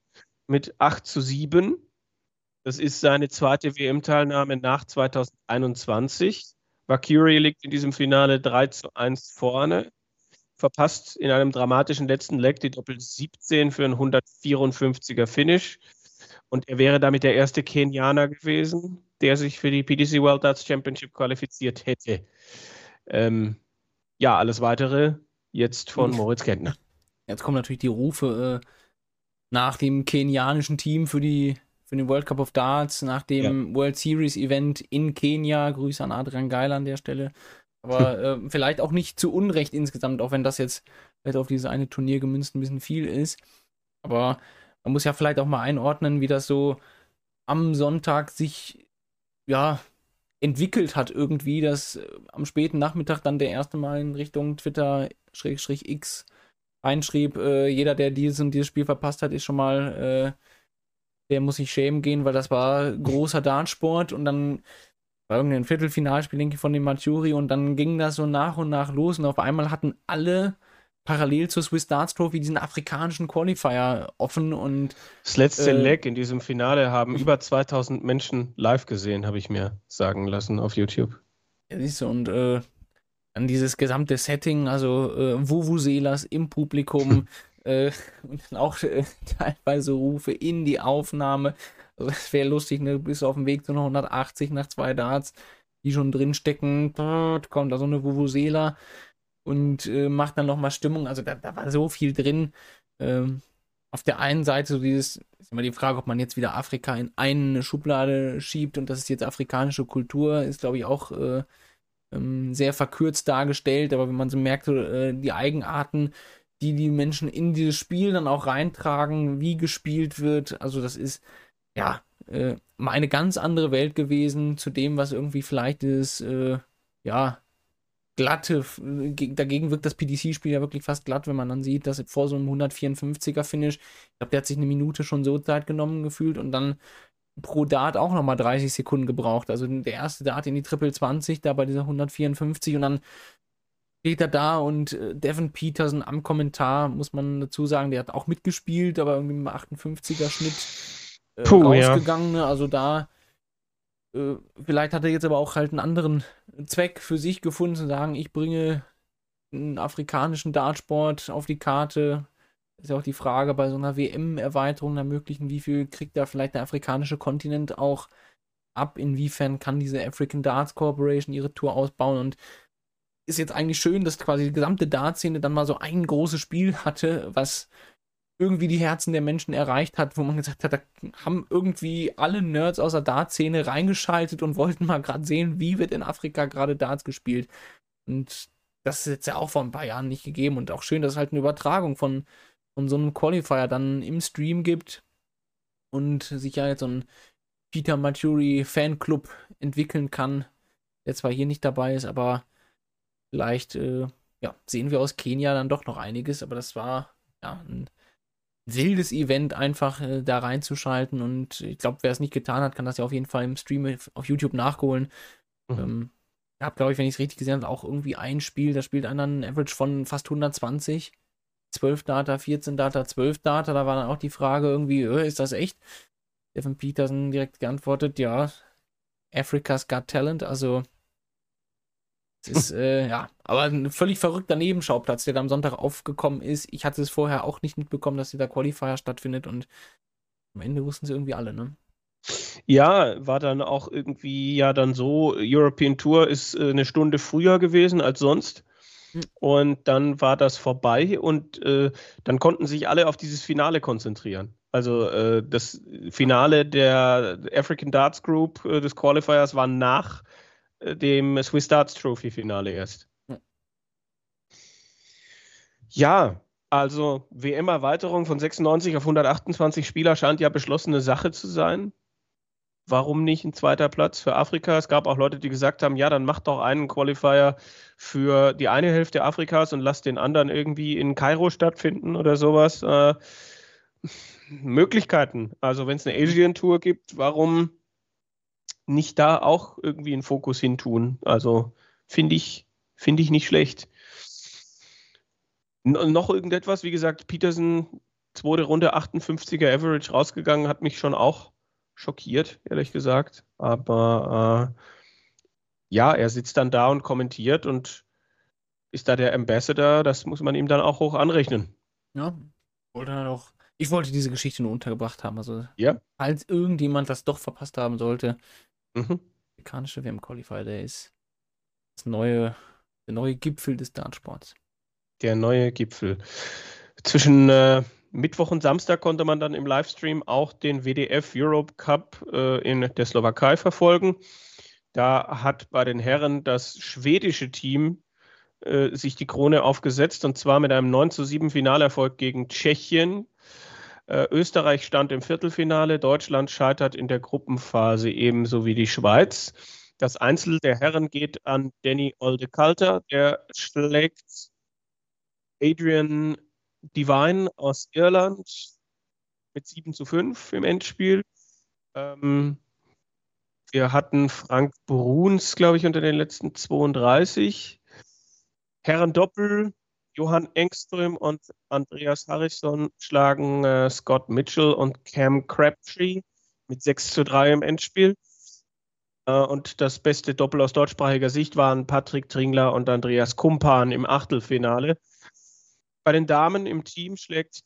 mit 8:7. Das ist seine zweite WM-Teilnahme nach 2021. Valkyrie liegt in diesem Finale 3:1 vorne, verpasst in einem dramatischen letzten Leg die Doppel 17 für ein 154er Finish. Und er wäre damit der erste Kenianer gewesen, der sich für die PDC World Darts Championship qualifiziert hätte. Ja, alles Weitere jetzt von Moritz Gentner. Jetzt kommen natürlich die Rufe nach dem kenianischen Team für den World Cup of Darts, nach dem World Series Event in Kenia. Grüße an Adrian Geiler an der Stelle. Aber vielleicht auch nicht zu Unrecht insgesamt, auch wenn das jetzt vielleicht auf dieses eine Turnier gemünzt ein bisschen viel ist. Aber man muss ja vielleicht auch mal einordnen, wie das so am Sonntag sich entwickelt hat irgendwie, dass am späten Nachmittag dann der erste Mal in Richtung Twitter/X einschrieb, jeder, der dieses und dieses Spiel verpasst hat, ist schon mal, der muss sich schämen gehen, weil das war großer Dartsport und dann war irgendein Viertelfinalspiel, denke ich, von dem Maturi und dann ging das so nach und nach los und auf einmal hatten alle parallel zur Swiss Darts Trophy diesen afrikanischen Qualifier offen und das letzte Leg in diesem Finale haben über 2000 Menschen live gesehen, habe ich mir sagen lassen auf YouTube. Ja, siehst du, und dann dieses gesamte Setting, also Vuvuzelas im Publikum und dann auch teilweise Rufe in die Aufnahme. Also das wäre lustig, ne? Du bist auf dem Weg zu einer 180 nach 2 Darts, die schon drin stecken, kommt da so eine Vuvuzela und macht dann nochmal Stimmung. Also da war so viel drin. Auf der einen Seite so ist immer die Frage, ob man jetzt wieder Afrika in eine Schublade schiebt und das ist jetzt afrikanische Kultur, ist glaube ich auch sehr verkürzt dargestellt, aber wenn man so merkt, die Eigenarten, die Menschen in dieses Spiel dann auch reintragen, wie gespielt wird, also das ist mal eine ganz andere Welt gewesen zu dem, was irgendwie vielleicht ist, glatte, dagegen wirkt das PDC-Spiel ja wirklich fast glatt, wenn man dann sieht, dass vor so einem 154er-Finish, ich glaube, der hat sich eine Minute schon so Zeit genommen gefühlt und dann pro Dart auch nochmal 30 Sekunden gebraucht. Also der erste Dart in die Triple 20, da bei dieser 154 und dann steht er da und Devin Peterson am Kommentar, muss man dazu sagen, der hat auch mitgespielt, aber irgendwie mit einem 58er-Schnitt rausgegangen. Ja. Also da vielleicht hat er jetzt aber auch halt einen anderen Zweck für sich gefunden, zu sagen, ich bringe einen afrikanischen Dartsport auf die Karte. Das ist ja auch die Frage bei so einer WM-Erweiterung ermöglichen, wie viel kriegt da vielleicht der afrikanische Kontinent auch ab, inwiefern kann diese African Darts Corporation ihre Tour ausbauen und ist jetzt eigentlich schön, dass quasi die gesamte Dartszene dann mal so ein großes Spiel hatte, was irgendwie die Herzen der Menschen erreicht hat, wo man gesagt hat, da haben irgendwie alle Nerds aus der Dartszene reingeschaltet und wollten mal gerade sehen, wie wird in Afrika gerade Darts gespielt. Und das ist jetzt ja auch vor ein paar Jahren nicht gegeben und auch schön, dass es halt eine Übertragung von so einem Qualifier dann im Stream gibt und sich ja jetzt so ein Peter Maturi Fanclub entwickeln kann, der zwar hier nicht dabei ist, aber vielleicht sehen wir aus Kenia dann doch noch einiges, aber das war ein wildes Event, einfach da reinzuschalten und ich glaube, wer es nicht getan hat, kann das ja auf jeden Fall im Stream auf YouTube nachholen. Ich habe, glaube ich, wenn ich es richtig gesehen habe, auch irgendwie ein Spiel, da spielt einer einen Average von fast 120, 12 Data, 14 Data, 12 Data, da war dann auch die Frage irgendwie, ist das echt? Devin Peterson direkt geantwortet, ja, Africa's Got Talent, also es ist, aber ein völlig verrückter Nebenschauplatz, der da am Sonntag aufgekommen ist. Ich hatte es vorher auch nicht mitbekommen, dass dieser Qualifier stattfindet und am Ende wussten sie irgendwie alle, ne? Ja, war dann auch irgendwie dann so, European Tour ist eine Stunde früher gewesen als sonst und dann war das vorbei und dann konnten sich alle auf dieses Finale konzentrieren. Also das Finale der African Darts Group des Qualifiers war nach dem Swiss Darts Trophy Finale erst. Ja, also WM-Erweiterung von 96 auf 128 Spieler scheint ja beschlossene Sache zu sein. Warum nicht ein zweiter Platz für Afrika? Es gab auch Leute, die gesagt haben, ja, dann macht doch einen Qualifier für die eine Hälfte Afrikas und lasst den anderen irgendwie in Kairo stattfinden oder sowas. Möglichkeiten. Also wenn es eine Asian Tour gibt, warum nicht da auch irgendwie einen Fokus hintun? Also finde ich nicht schlecht. Noch irgendetwas, wie gesagt, Peterson zweite Runde 58er Average rausgegangen, hat mich schon auch schockiert, ehrlich gesagt. Aber ja, er sitzt dann da und kommentiert und ist da der Ambassador, das muss man ihm dann auch hoch anrechnen. Ja, ich wollte diese Geschichte nur untergebracht haben. Also, Ja. falls irgendjemand das doch verpasst haben sollte, Mhm. amerikanische WM-Qualifier, der ist der neue Gipfel des Dartsports. Der neue Gipfel. Zwischen Mittwoch und Samstag konnte man dann im Livestream auch den WDF Europe Cup in der Slowakei verfolgen. Da hat bei den Herren das schwedische Team sich die Krone aufgesetzt, und zwar mit einem 9:7 Finalerfolg gegen Tschechien. Österreich stand im Viertelfinale, Deutschland scheitert in der Gruppenphase ebenso wie die Schweiz. Das Einzel der Herren geht an Danny Oldekalter, der schlägt Adrian Devine aus Irland mit 7:5 im Endspiel. Wir hatten Frank Bruns, glaube ich, unter den letzten 32. Herren-Doppel, Johann Engström und Andreas Harrison schlagen Scott Mitchell und Cam Crabtree mit 6:3 im Endspiel. Und das beste Doppel aus deutschsprachiger Sicht waren Patrick Tringler und Andreas Kumpan im Achtelfinale. Bei den Damen im Team schlägt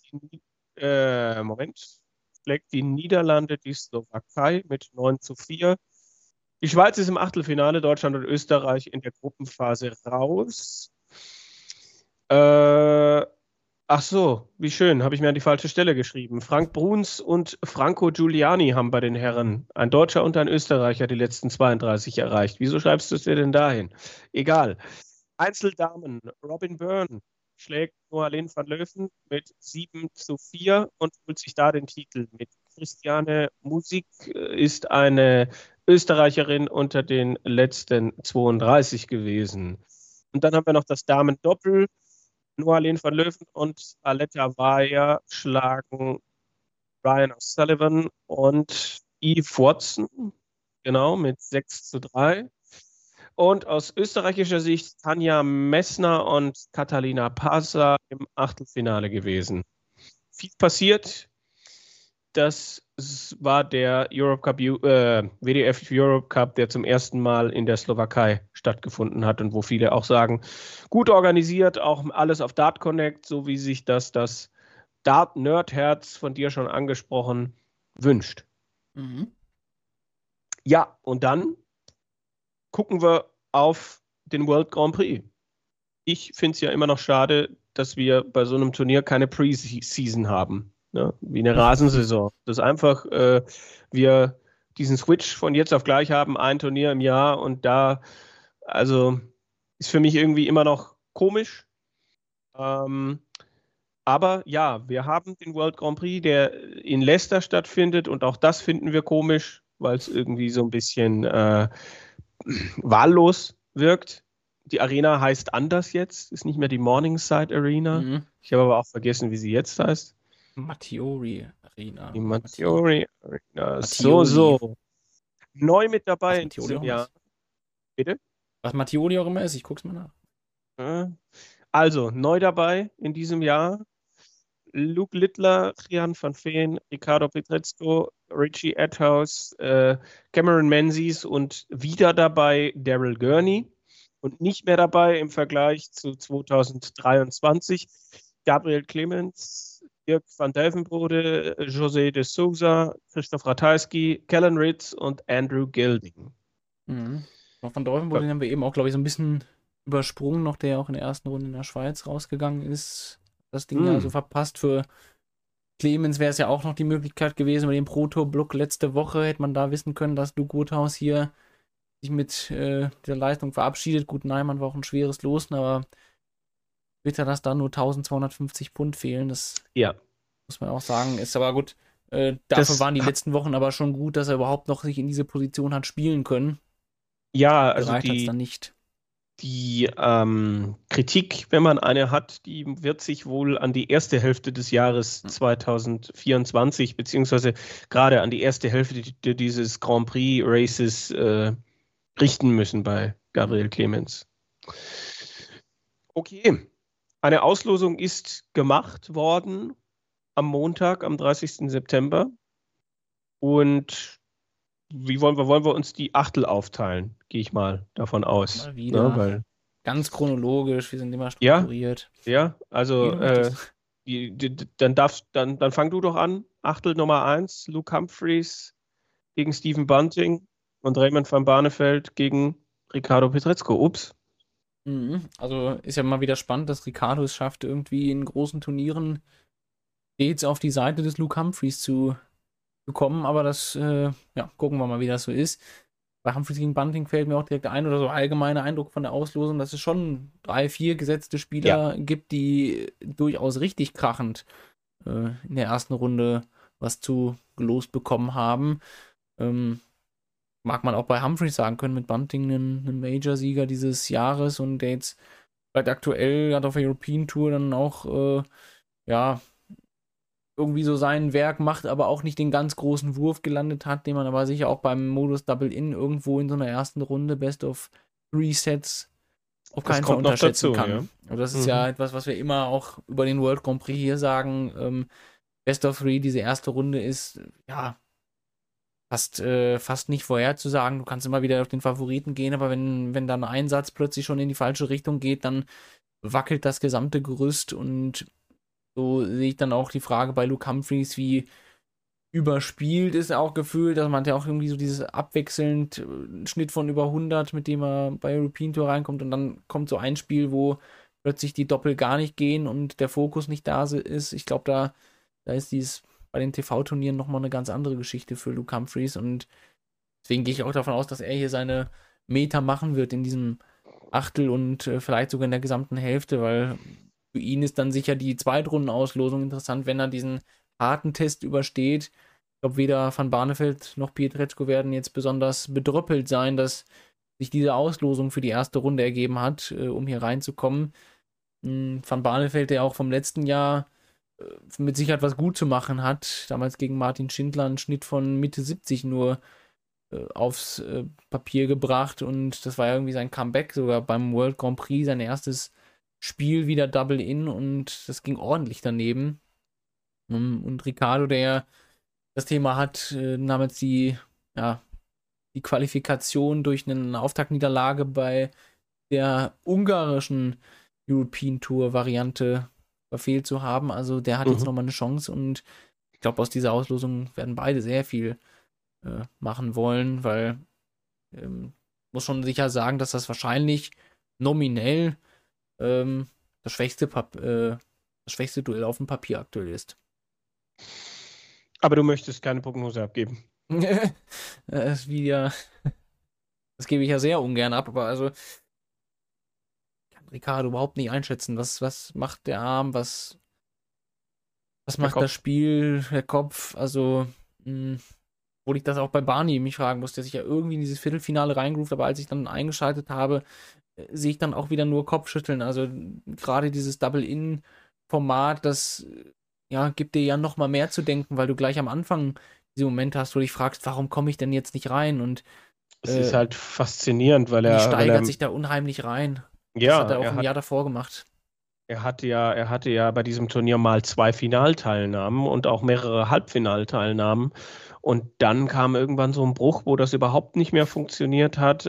die Niederlande die Slowakei mit 9:4. Die Schweiz ist im Achtelfinale, Deutschland und Österreich in der Gruppenphase raus. Ach so, wie schön, habe ich mir an die falsche Stelle geschrieben. Frank Bruns und Franco Giuliani haben bei den Herren, ein Deutscher und ein Österreicher, die letzten 32 erreicht. Wieso schreibst du es dir denn dahin? Egal. Einzeldamen, Robin Byrne schlägt Noaleen van Löwen mit 7:4 und holt sich da den Titel mit. Christiane Musik ist eine Österreicherin unter den letzten 32 gewesen. Und dann haben wir noch das Damen-Doppel. Noaleen van Löwen und Aletta Weyer schlagen Ryan O'Sullivan und Eve Watson, genau, mit 6:3. Und aus österreichischer Sicht Tanja Messner und Catalina Pasa im Achtelfinale gewesen. Viel passiert. Das war der WDF Europe Cup, der zum ersten Mal in der Slowakei stattgefunden hat und wo viele auch sagen, gut organisiert, auch alles auf Dart Connect, so wie sich das Dart-Nerd-Herz von dir schon angesprochen wünscht. Mhm. Ja, und dann gucken wir auf den World Grand Prix. Ich finde es ja immer noch schade, dass wir bei so einem Turnier keine Pre-Season haben. Ja, wie eine Rasensaison. Dass einfach wir diesen Switch von jetzt auf gleich haben, ein Turnier im Jahr, und da, also ist für mich irgendwie immer noch komisch. Aber ja, wir haben den World Grand Prix, der in Leicester stattfindet, und auch das finden wir komisch, weil es irgendwie so ein bisschen wahllos wirkt. Die Arena heißt anders jetzt, ist nicht mehr die Morningside Arena. Mhm. Ich habe aber auch vergessen, wie sie jetzt heißt. Mattiori Arena. Die Mattiori Arena. Mattioli. So. Neu mit dabei in Mattioli diesem auch Jahr. ist. Bitte? Was Mattioli auch immer ist, ich guck's mal nach. Also, neu dabei in diesem Jahr Luke Littler, Gian van Veen, Ricardo Pietrezco, Richie Adhouse, Cameron Menzies und wieder dabei Daryl Gurney. Und nicht mehr dabei im Vergleich zu 2023 Gabriel Clemens, Dirk van Delvenbrode, José de Souza, Christoph Ratajski, Kellen Ritz und Andrew Gilding. Mhm. Van Delvenbrode haben wir eben auch, glaube ich, so ein bisschen übersprungen, noch der auch in der ersten Runde in der Schweiz rausgegangen ist. Das Ding ja so verpasst. Für Clemens wäre es ja auch noch die Möglichkeit gewesen, bei dem Pro-Tour-Block letzte Woche hätte man da wissen können, dass Luke Woodhouse hier sich mit der Leistung verabschiedet. Gut, Neiman war auch ein schweres Los, aber bitter, dass da nur 1250 Pfund fehlen. Das muss man auch sagen. Ist aber gut. Dafür waren die letzten Wochen aber schon gut, dass er überhaupt noch sich in diese Position hat spielen können. Ja, also dann nicht. Die Kritik, wenn man eine hat, die wird sich wohl an die erste Hälfte des Jahres 2024, beziehungsweise gerade an die erste Hälfte dieses Grand Prix Races richten müssen bei Gabriel Clemens. Okay, eine Auslosung ist gemacht worden am Montag, am 30. September. Und wie wollen wir uns die Achtel aufteilen? Gehe ich mal davon aus. Mal wieder. Weil, Ganz chronologisch, wir sind immer ja, strukturiert. ja, Wie also du möchtest. dann fang du doch an. Achtel Nummer 1, Luke Humphries gegen Stephen Bunting und Raymond van Barneveld gegen Ricardo Pietrezco. Ups. Also ist ja mal wieder spannend, dass Ricardo es schafft, irgendwie in großen Turnieren stets auf die Seite des Luke Humphries zu kommen, aber das, ja, gucken wir mal, wie das so ist. Bei Humphries gegen Bunting fällt mir auch direkt ein, oder so allgemeiner Eindruck von der Auslosung, dass es schon 3, 4 gesetzte Spieler gibt, die durchaus richtig krachend in der ersten Runde was zu gelost bekommen haben. Mag man auch bei Humphries sagen können, mit Bunting einen Major-Sieger dieses Jahres und der jetzt vielleicht aktuell gerade auf der European Tour dann auch, ja, irgendwie so sein Werk macht, aber auch nicht den ganz großen Wurf gelandet hat, den man aber sicher auch beim Modus Double-In irgendwo in so einer ersten Runde Best of 3 Sets auf keinen Fall unterschätzen kann. Ja. Und das ist ja etwas, was wir immer auch über den World Grand Prix hier sagen. Best of 3, diese erste Runde ist, ja, fast nicht vorherzusagen. Du kannst immer wieder auf den Favoriten gehen, aber wenn dann ein Einsatz plötzlich schon in die falsche Richtung geht, dann wackelt das gesamte Gerüst und so sehe ich dann auch die Frage bei Luke Humphries, wie überspielt ist auch gefühlt, dass man hat ja auch irgendwie so dieses abwechselnd Schnitt von über 100, mit dem er bei European Tour reinkommt und dann kommt so ein Spiel, wo plötzlich die Doppel gar nicht gehen und der Fokus nicht da ist. Ich glaube, da ist dieses bei den TV-Turnieren nochmal eine ganz andere Geschichte für Luke Humphries und deswegen gehe ich auch davon aus, dass er hier seine Meter machen wird in diesem Achtel und vielleicht sogar in der gesamten Hälfte, weil für ihn ist dann sicher die Zweitrundenauslosung interessant, wenn er diesen harten Test übersteht. Ich glaube, weder Van Barneveld noch Pietrezco werden jetzt besonders bedröppelt sein, dass sich diese Auslosung für die erste Runde ergeben hat, um hier reinzukommen. Van Barneveld, der auch vom letzten Jahr mit Sicherheit was gut zu machen hat, damals gegen Martin Schindler einen Schnitt von Mitte 70 nur aufs Papier gebracht und das war ja irgendwie sein Comeback, sogar beim World Grand Prix, sein erstes Spiel wieder Double-In und das ging ordentlich daneben. Und Ricardo, der das Thema hat, namens die Qualifikation durch eine Auftaktniederlage bei der ungarischen European Tour Variante verfehlt zu haben. Also der hat jetzt nochmal eine Chance und ich glaube, aus dieser Auslosung werden beide sehr viel machen wollen, weil muss schon sicher sagen, dass das wahrscheinlich nominell das schwächste Duell auf dem Papier aktuell ist. Aber du möchtest keine Prognose abgeben. Das gebe ich ja sehr ungern ab, aber also kann Ricardo überhaupt nicht einschätzen. Was macht der Arm, was macht das Spiel, der Kopf, also obwohl ich das auch bei Barney mich fragen musste, der sich ja irgendwie in dieses Viertelfinale reingeruft, aber als ich dann eingeschaltet habe, sehe ich dann auch wieder nur Kopfschütteln. Also gerade dieses Double-In-Format, das gibt dir ja noch mal mehr zu denken, weil du gleich am Anfang diese Momente hast, wo du dich fragst, warum komme ich denn jetzt nicht rein? Und es ist halt faszinierend, weil er steigert sich da unheimlich rein. Ja, das hat er auch im Jahr davor gemacht. Er hatte ja bei diesem Turnier mal 2 Finalteilnahmen und auch mehrere Halbfinalteilnahmen. Und dann kam irgendwann so ein Bruch, wo das überhaupt nicht mehr funktioniert hat.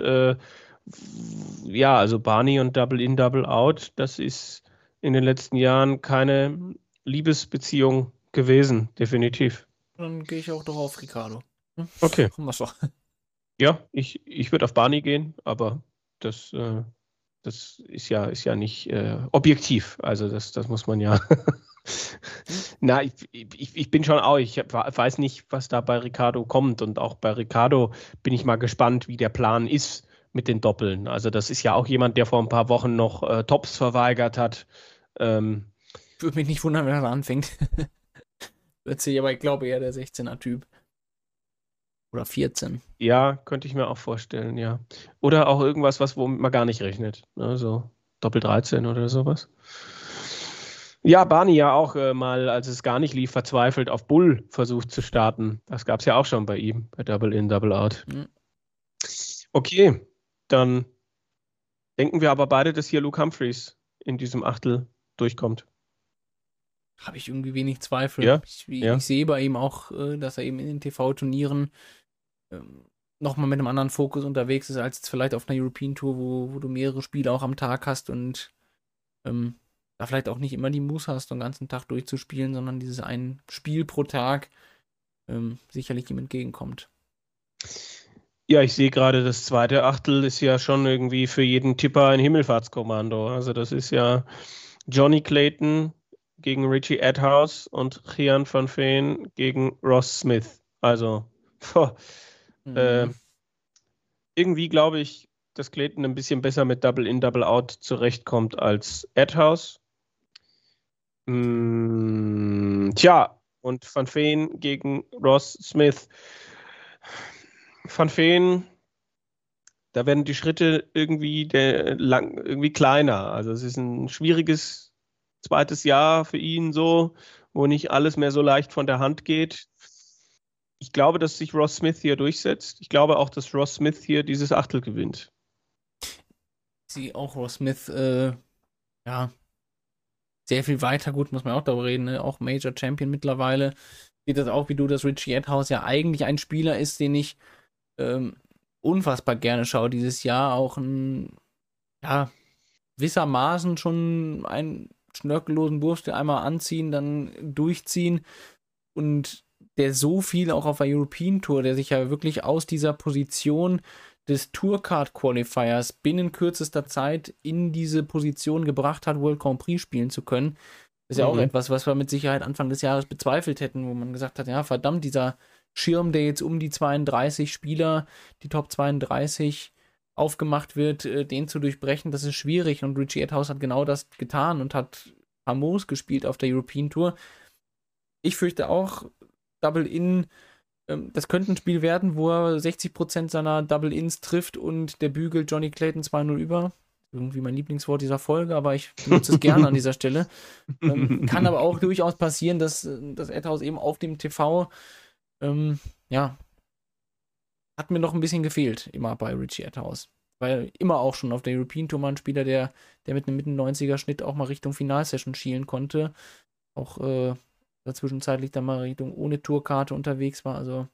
Also Barney und Double-In, Double-Out, das ist in den letzten Jahren keine Liebesbeziehung gewesen, definitiv. Dann gehe ich auch doch auf Ricardo. Okay. Was doch. Ja, ich würde auf Barney gehen, aber das ist ja nicht objektiv. Also das muss man ja. Na, ich bin schon auch, ich weiß nicht, was da bei Ricardo kommt. Und auch bei Ricardo bin ich mal gespannt, wie der Plan ist mit den Doppeln. Also das ist ja auch jemand, der vor ein paar Wochen noch Tops verweigert hat. Würde mich nicht wundern, wenn er anfängt. Plötzlich, aber ich glaube eher der 16er-Typ. Oder 14. Ja, könnte ich mir auch vorstellen, ja. Oder auch irgendwas, womit man gar nicht rechnet. Ne? So Doppel 13 oder sowas. Ja, Barney ja auch mal, als es gar nicht lief, verzweifelt auf Bull versucht zu starten. Das gab es ja auch schon bei ihm, bei Double-In, Double-Out. Okay, dann denken wir aber beide, dass hier Luke Humphries in diesem Achtel durchkommt. habe ich irgendwie wenig Zweifel. Ja, Ich sehe bei ihm auch, dass er eben in den TV-Turnieren nochmal mit einem anderen Fokus unterwegs ist, als jetzt vielleicht auf einer European Tour, wo du mehrere Spiele auch am Tag hast und da vielleicht auch nicht immer die Muße hast, den ganzen Tag durchzuspielen, sondern dieses ein Spiel pro Tag sicherlich ihm entgegenkommt. Ja, ich sehe gerade, das zweite Achtel ist ja schon irgendwie für jeden Tipper ein Himmelfahrtskommando. Also das ist ja Johnny Clayton gegen Richie Adhouse und Gian van Veen gegen Ross Smith. Also irgendwie glaube ich, dass Clayton ein bisschen besser mit Double-In, Double-Out zurechtkommt als Adhouse. Tja, und Van Veen gegen Ross Smith. Van Veen, da werden die Schritte irgendwie kleiner. Also es ist ein schwieriges zweites Jahr für ihn so, wo nicht alles mehr so leicht von der Hand geht. Ich glaube, dass sich Ross Smith hier durchsetzt. Ich glaube auch, dass Ross Smith hier dieses Achtel gewinnt. Ich sehe auch Ross Smith, ja, sehr viel weiter. Gut, muss man auch darüber reden, ne? Auch Major Champion mittlerweile. Sieht das auch wie du, dass Richie Adhouse ja eigentlich ein Spieler ist, den ich unfassbar gerne schaue dieses Jahr. Auch ein, ja, gewissermaßen schon einen schnörkellosen Wurfstil einmal anziehen, dann durchziehen und der so viel auch auf der European Tour, der sich ja wirklich aus dieser Position des Tourcard Qualifiers binnen kürzester Zeit in diese Position gebracht hat, World Grand Prix spielen zu können. Das ist ja auch etwas, was wir mit Sicherheit Anfang des Jahres bezweifelt hätten, wo man gesagt hat, ja verdammt, dieser Schirm, der jetzt um die 32 Spieler, die Top 32 aufgemacht wird, den zu durchbrechen, das ist schwierig und Richie Adhouse hat genau das getan und hat famos gespielt auf der European Tour. Ich fürchte auch, Double-In, das könnte ein Spiel werden, wo er 60% seiner Double-Ins trifft und der bügelt Johnny Clayton 2-0 über. Irgendwie mein Lieblingswort dieser Folge, aber ich benutze es gerne an dieser Stelle. Kann aber auch durchaus passieren, dass Adhouse eben auf dem TV ja, hat mir noch ein bisschen gefehlt, immer bei Richie Adhouse. Weil immer auch schon auf der European Tour mal ein Spieler, der mit einem Mitten-90er-Schnitt auch mal Richtung Finalsession schielen konnte. Auch zwischenzeitlich dann mal Richtung ohne Tourkarte unterwegs war. Also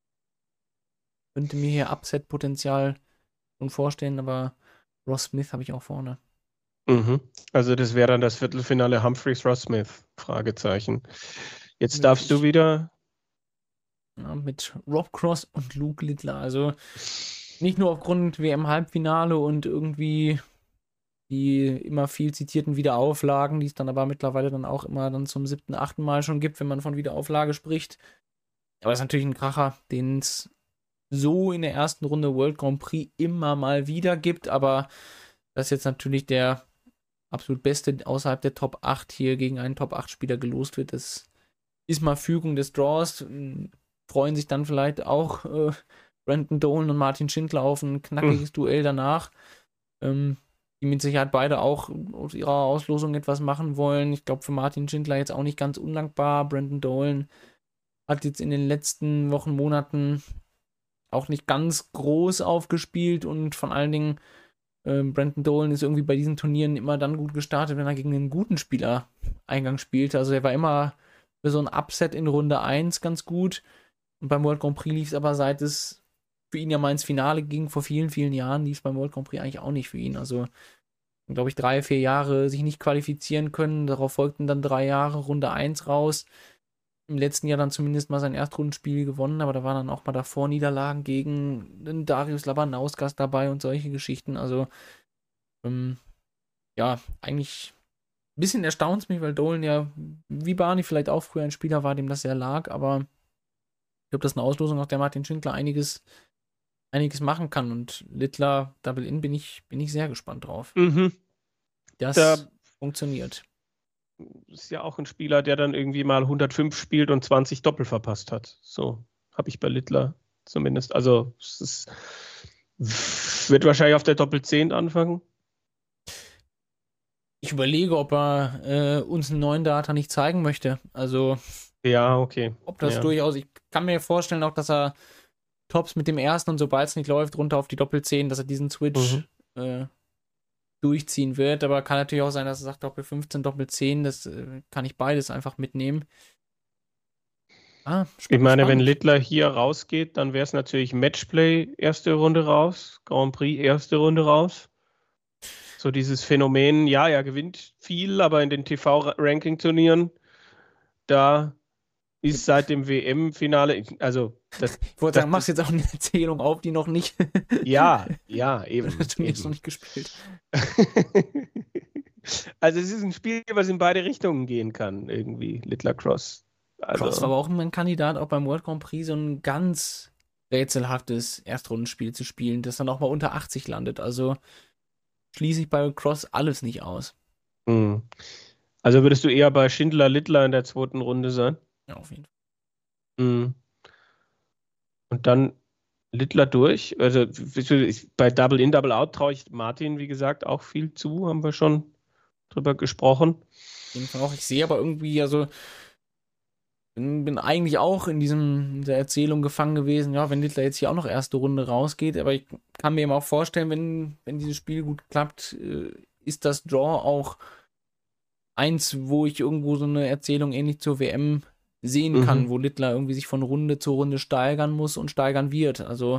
könnte mir hier Upset-Potenzial schon vorstellen, aber Ross Smith habe ich auch vorne. Also das wäre dann das Viertelfinale Humphreys-Ross Smith? Fragezeichen. Jetzt darfst du wieder... Ja, mit Rob Cross und Luke Littler. Also nicht nur aufgrund WM-Halbfinale und irgendwie die immer viel zitierten Wiederauflagen, die es dann aber mittlerweile dann auch immer dann zum 7., 8. Mal schon gibt, wenn man von Wiederauflage spricht. Aber es ist natürlich ein Kracher, den es so in der ersten Runde World Grand Prix immer mal wieder gibt, aber dass jetzt natürlich der absolut Beste außerhalb der Top 8 hier gegen einen Top 8 Spieler gelost wird, das ist mal Fügung des Draws. Freuen sich dann vielleicht auch Brandon Dolan und Martin Schindler auf ein knackiges Duell danach, die mit Sicherheit beide auch aus ihrer Auslosung etwas machen wollen. Ich glaube, für Martin Schindler jetzt auch nicht ganz undankbar. Brandon Dolan hat jetzt in den letzten Wochen, Monaten auch nicht ganz groß aufgespielt und vor allen Dingen Brandon Dolan ist irgendwie bei diesen Turnieren immer dann gut gestartet, wenn er gegen einen guten Spieler Eingang spielte. Also er war immer für so ein Upset in Runde 1 ganz gut. Und beim World Grand Prix lief es aber, seit es für ihn ja mal ins Finale ging, vor vielen, vielen Jahren, lief es beim World Grand Prix eigentlich auch nicht für ihn. Also, glaube ich, 3, 4 Jahre sich nicht qualifizieren können. Darauf folgten dann 3 Jahre Runde 1 raus. Im letzten Jahr dann zumindest mal sein Erstrundenspiel gewonnen, aber da waren dann auch mal davor Niederlagen gegen den Darius Labanauskas dabei und solche Geschichten. Also, ja, eigentlich ein bisschen erstaunt es mich, weil Dolan ja, wie Barney vielleicht auch früher ein Spieler war, dem das sehr lag, aber ich glaube, das ist eine Auslosung, auf der Martin Schindler einiges machen kann. Und Littler Double-In bin ich sehr gespannt drauf. Das funktioniert. Ist ja auch ein Spieler, der dann irgendwie mal 105 spielt und 20 Doppel verpasst hat. So habe ich bei Littler zumindest. Also es wird wahrscheinlich auf der Doppel-10 anfangen. Ich überlege, ob er uns einen neuen Data nicht zeigen möchte. Also ja, okay. Ob das durchaus, ich kann mir vorstellen auch, dass er Tops mit dem ersten und sobald es nicht läuft, runter auf die Doppel-10, dass er diesen Switch dann durchziehen wird, aber kann natürlich auch sein, dass er sagt, Doppel 15, Doppel 10, das kann ich beides einfach mitnehmen. Ich meine, wenn spannend. Littler hier rausgeht, dann wäre es natürlich Matchplay erste Runde raus, Grand Prix erste Runde raus. So dieses Phänomen, ja, er gewinnt viel, aber in den TV-Ranking-Turnieren, da ist seit dem WM-Finale, also das, Ich wollte sagen, machst jetzt auch eine Erzählung auf, die noch nicht. ja, eben. Das Turnier ist noch nicht gespielt. Also es ist ein Spiel, was in beide Richtungen gehen kann, irgendwie, Littler Cross. Also, Cross war aber auch ein Kandidat, auch beim World Grand Prix so ein ganz rätselhaftes Erstrundenspiel zu spielen, das dann auch mal unter 80 landet. Also schließe ich bei Cross alles nicht aus. Also würdest du eher bei Schindler Littler in der zweiten Runde sein? Ja, auf jeden Fall. Und dann Littler durch. Also bei Double In, Double Out traue ich Martin, wie gesagt, auch viel zu. Haben wir schon drüber gesprochen. Auf jeden Fall auch. Ich sehe aber irgendwie, also bin eigentlich auch in dieser Erzählung gefangen gewesen, ja, wenn Littler jetzt hier auch noch erste Runde rausgeht, aber ich kann mir eben auch vorstellen, wenn dieses Spiel gut klappt, ist das Draw auch eins, wo ich irgendwo so eine Erzählung ähnlich zur WM sehen kann, wo Littler irgendwie sich von Runde zu Runde steigern muss und steigern wird. Also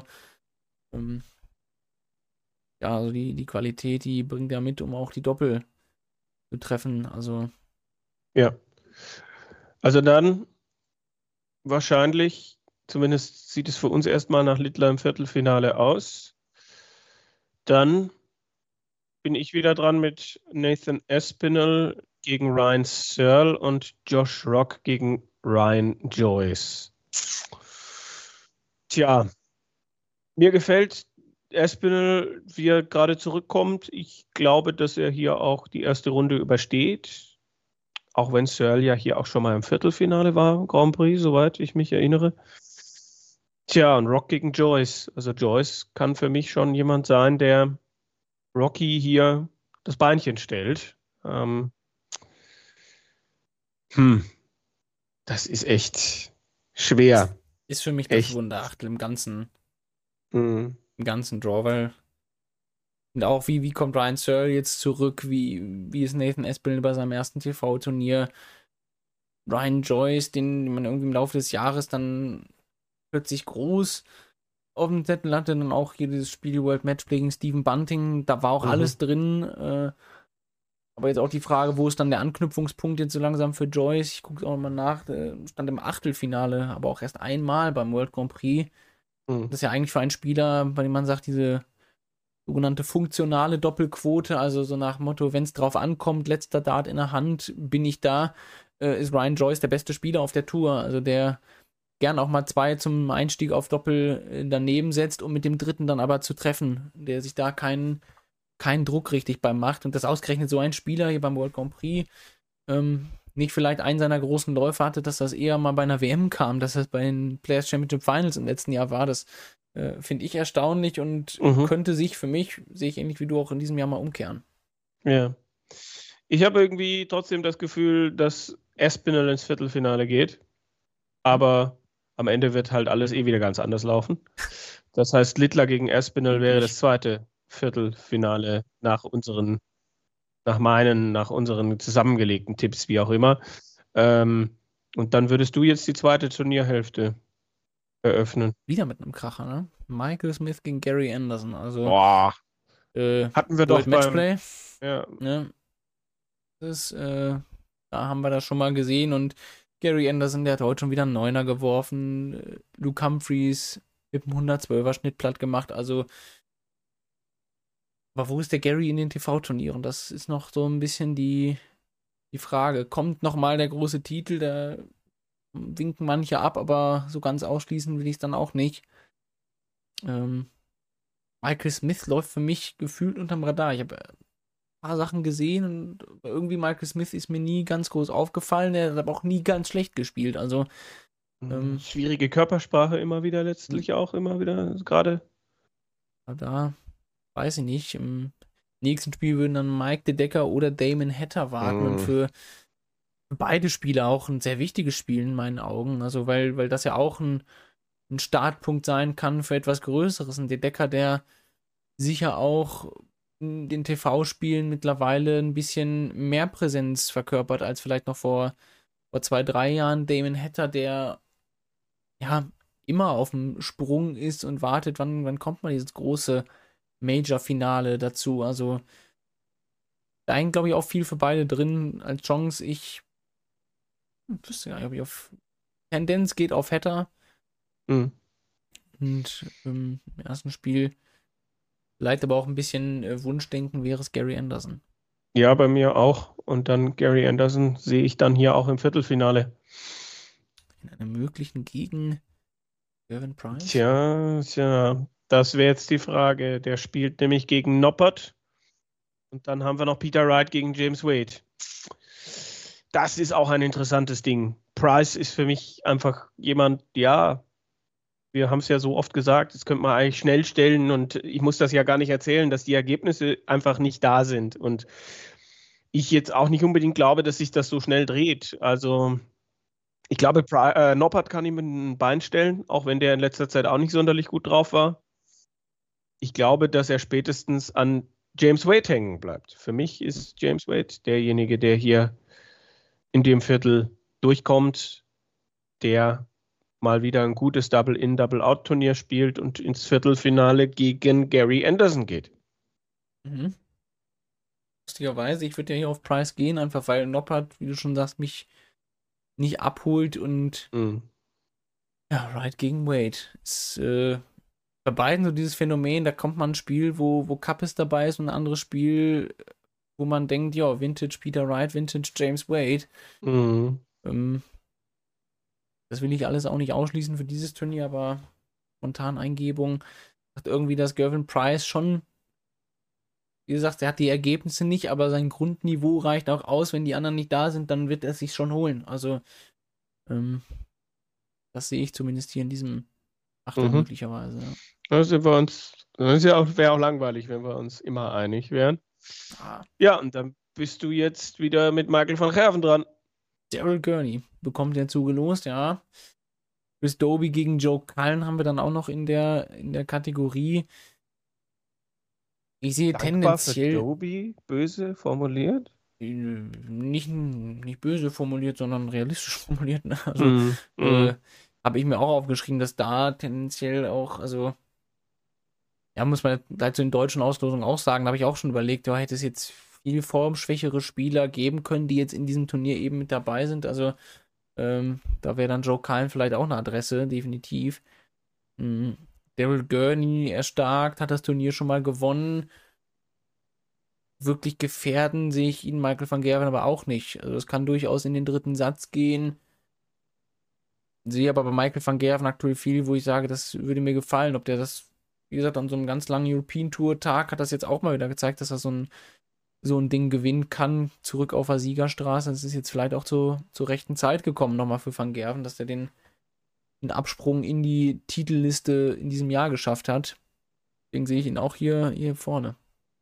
ja, also die Qualität, die bringt er mit, um auch die Doppel zu treffen. Also ja. Also dann wahrscheinlich, zumindest sieht es für uns erstmal nach Littler im Viertelfinale aus. Dann bin ich wieder dran mit Nathan Aspinall gegen Ryan Searle und Josh Rock gegen Ryan Joyce. Tja, mir gefällt Aspinall, wie er gerade zurückkommt. Ich glaube, dass er hier auch die erste Runde übersteht. Auch wenn Searle ja hier auch schon mal im Viertelfinale war, Grand Prix, soweit ich mich erinnere. Tja, und Rock gegen Joyce. Also Joyce kann für mich schon jemand sein, der Rocky hier das Beinchen stellt. Das ist echt schwer. ist für mich das Wunderachtel im ganzen Draw, weil und auch wie kommt Ryan Searle jetzt zurück, wie ist Nathan Aspinall bei seinem ersten TV-Turnier, Ryan Joyce, den man irgendwie im Laufe des Jahres dann plötzlich groß auf dem Zettel hatte, dann auch hier dieses Spiel World Matchplay gegen Stephen Bunting, da war auch alles drin, aber jetzt auch die Frage, wo ist dann der Anknüpfungspunkt jetzt so langsam für Joyce? Ich gucke auch mal nach, stand im Achtelfinale, aber auch erst einmal beim World Grand Prix. Das ist ja eigentlich für einen Spieler, bei dem man sagt, diese sogenannte funktionale Doppelquote, also so nach Motto, wenn es drauf ankommt, letzter Dart in der Hand, bin ich da, ist Ryan Joyce der beste Spieler auf der Tour, also der gern auch mal 2 zum Einstieg auf Doppel daneben setzt, um mit dem dritten dann aber zu treffen, der sich da keinen Druck richtig beim macht und das ausgerechnet so ein Spieler hier beim World Grand Prix nicht vielleicht einen seiner großen Läufe hatte, dass das eher mal bei einer WM kam, dass das bei den Players Championship Finals im letzten Jahr war, das finde ich erstaunlich und könnte sich für mich, sehe ich ähnlich wie du auch in diesem Jahr mal umkehren. Ja. Ich habe irgendwie trotzdem das Gefühl, dass Aspinall ins Viertelfinale geht, aber am Ende wird halt alles wieder ganz anders laufen. Das heißt, Littler gegen Aspinall wäre das zweite Viertelfinale nach unseren zusammengelegten Tipps, wie auch immer. Und dann würdest du jetzt die zweite Turnierhälfte eröffnen. Wieder mit einem Kracher, ne? Michael Smith gegen Gary Anderson. Also hatten wir doch Matchplay. Ja. Ne? Da haben wir das schon mal gesehen und Gary Anderson, der hat heute schon wieder einen Neuner geworfen. Luke Humphreys mit einem 112er Schnitt platt gemacht. Also aber wo ist der Gary in den TV-Turnieren? Das ist noch so ein bisschen die Frage. Kommt nochmal der große Titel? Da winken manche ab, aber so ganz ausschließen will ich es dann auch nicht. Michael Smith läuft für mich gefühlt unterm Radar. Ich habe ein paar Sachen gesehen und irgendwie Michael Smith ist mir nie ganz groß aufgefallen. Er hat aber auch nie ganz schlecht gespielt. Also schwierige Körpersprache immer wieder letztlich auch immer wieder gerade. Da weiß ich nicht. Im nächsten Spiel würden dann Mike De Decker oder Damon Hatter warten und für beide Spieler auch ein sehr wichtiges Spiel in meinen Augen. Also weil das ja auch ein Startpunkt sein kann für etwas Größeres. Ein De Decker, der sicher auch in den TV-Spielen mittlerweile ein bisschen mehr Präsenz verkörpert als vielleicht noch vor 2, 3 Jahren. Damon Hatter, der ja immer auf dem Sprung ist und wartet, wann kommt mal dieses große Major-Finale dazu. Also da hängt, glaube ich, auch viel für beide drin als Chance. Ich wüsste gar nicht, ob ich auf Tendenz geht auf Hatter. Mhm. Und im ersten Spiel vielleicht aber auch ein bisschen Wunschdenken wäre es Gary Anderson. Ja, bei mir auch. Und dann Gary Anderson sehe ich dann hier auch im Viertelfinale. In einem möglichen gegen Gervin Price? Tja, das wäre jetzt die Frage. Der spielt nämlich gegen Noppert. Und dann haben wir noch Peter Wright gegen James Wade. Das ist auch ein interessantes Ding. Price ist für mich einfach jemand, ja, wir haben es ja so oft gesagt, das könnte man eigentlich schnell stellen und ich muss das ja gar nicht erzählen, dass die Ergebnisse einfach nicht da sind. Und ich jetzt auch nicht unbedingt glaube, dass sich das so schnell dreht. Also ich glaube, Noppert kann ihm ein Bein stellen, auch wenn der in letzter Zeit auch nicht sonderlich gut drauf war. Ich glaube, dass er spätestens an James Wade hängen bleibt. Für mich ist James Wade derjenige, der hier in dem Viertel durchkommt, der mal wieder ein gutes Double-In, Double-Out-Turnier spielt und ins Viertelfinale gegen Gary Anderson geht. Mhm. Lustigerweise, ich würde ja hier auf Price gehen, einfach weil Noppert, wie du schon sagst, mich nicht abholt und ja, Wright gegen Wade. Ist bei beiden so dieses Phänomen, da kommt man ein Spiel, wo Kappes dabei ist und ein anderes Spiel, wo man denkt, ja, Vintage Peter Wright, Vintage James Wade. Das will ich alles auch nicht ausschließen für dieses Turnier, aber spontan Eingebung sagt irgendwie, dass Gervin Price schon, wie gesagt, er hat die Ergebnisse nicht, aber sein Grundniveau reicht auch aus. Wenn die anderen nicht da sind, dann wird er es sich schon holen. Also, das sehe ich zumindest hier in diesem Achtel möglicherweise. Ja. Da sind wir uns, wäre auch langweilig, wenn wir uns immer einig wären. Ja, und dann bist du jetzt wieder mit Michael van Gerven dran. Daryl Gurney bekommt er zugelost, ja. Chris Dobie gegen Joe Cullen haben wir dann auch noch in der Kategorie. Ich sehe Dankbar tendenziell. Für Dobie böse formuliert? Nicht böse formuliert, sondern realistisch formuliert. Ne? Also habe ich mir auch aufgeschrieben, dass da tendenziell auch, also ja, muss man gleich zu den deutschen Auslosungen auch sagen, da habe ich auch schon überlegt, da hätte es jetzt viel formschwächere Spieler geben können, die jetzt in diesem Turnier eben mit dabei sind. Also da wäre dann Joe Cullen vielleicht auch eine Adresse, definitiv. Daryl Gurney erstarkt, hat das Turnier schon mal gewonnen. Wirklich gefährden sehe ich ihn, Michael van Gerwen, aber auch nicht. Also es kann durchaus in den dritten Satz gehen. Sehe aber bei Michael van Gerwen aktuell viel, wo ich sage, das würde mir gefallen. Ob der das, wie gesagt, an so einem ganz langen European Tour Tag hat das jetzt auch mal wieder gezeigt, dass er so ein Ding gewinnen kann, zurück auf der Siegerstraße. Das ist jetzt vielleicht auch zur rechten Zeit gekommen, nochmal für Van Gerwen, dass er den Absprung in die Titelliste in diesem Jahr geschafft hat. Deswegen sehe ich ihn auch hier vorne.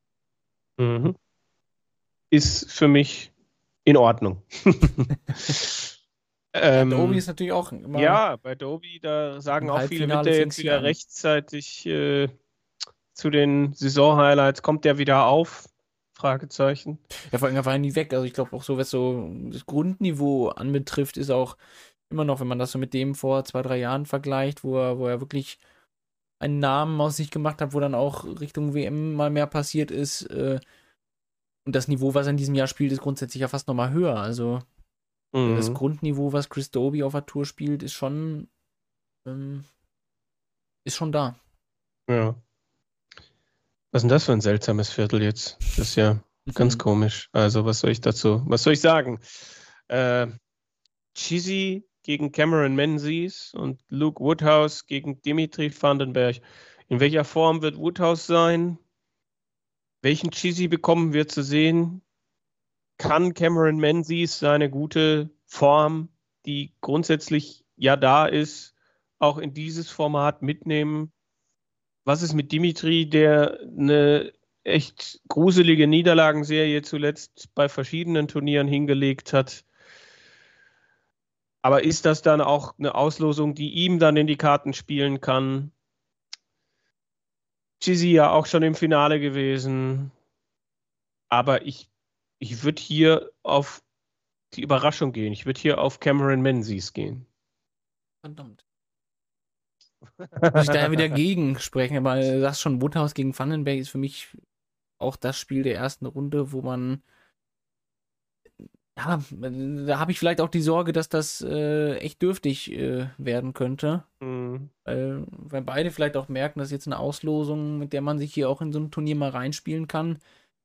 Ist für mich in Ordnung. Dobie ist natürlich auch immer. Ja, bei Dobie, da sagen auch viele, wird der jetzt wieder rechtzeitig zu den Saison-Highlights, kommt der wieder auf? Fragezeichen. Ja, vor allem war er nie weg. Also ich glaube auch so, was so das Grundniveau anbetrifft, ist auch immer noch, wenn man das so mit dem vor 2, 3 Jahren vergleicht, wo er wirklich einen Namen aus sich gemacht hat, wo dann auch Richtung WM mal mehr passiert ist. Und das Niveau, was er in diesem Jahr spielt, ist grundsätzlich ja fast nochmal höher. Also das Grundniveau, was Chris Dobie auf der Tour spielt, ist schon da. Ja. Was ist denn das für ein seltsames Viertel jetzt? Das ist ja ganz komisch. Also, was soll ich sagen? Chizzy gegen Cameron Menzies und Luke Woodhouse gegen Dimitri Vandenberg. In welcher Form wird Woodhouse sein? Welchen Chizzy bekommen wir zu sehen? Kann Cameron Menzies seine gute Form, die grundsätzlich ja da ist, auch in dieses Format mitnehmen? Was ist mit Dimitri, der eine echt gruselige Niederlagenserie zuletzt bei verschiedenen Turnieren hingelegt hat? Aber ist das dann auch eine Auslosung, die ihm dann in die Karten spielen kann? Chizzy ja auch schon im Finale gewesen. Aber ich würde hier auf die Überraschung gehen. Ich würde hier auf Cameron Menzies gehen. Verdammt. Muss ich da ja wieder gegen sprechen, aber du sagst schon, Woodhouse gegen Vandenberg ist für mich auch das Spiel der ersten Runde, wo man, ja, da habe ich vielleicht auch die Sorge, dass das echt dürftig werden könnte. Weil beide vielleicht auch merken, dass jetzt eine Auslosung, mit der man sich hier auch in so ein Turnier mal reinspielen kann.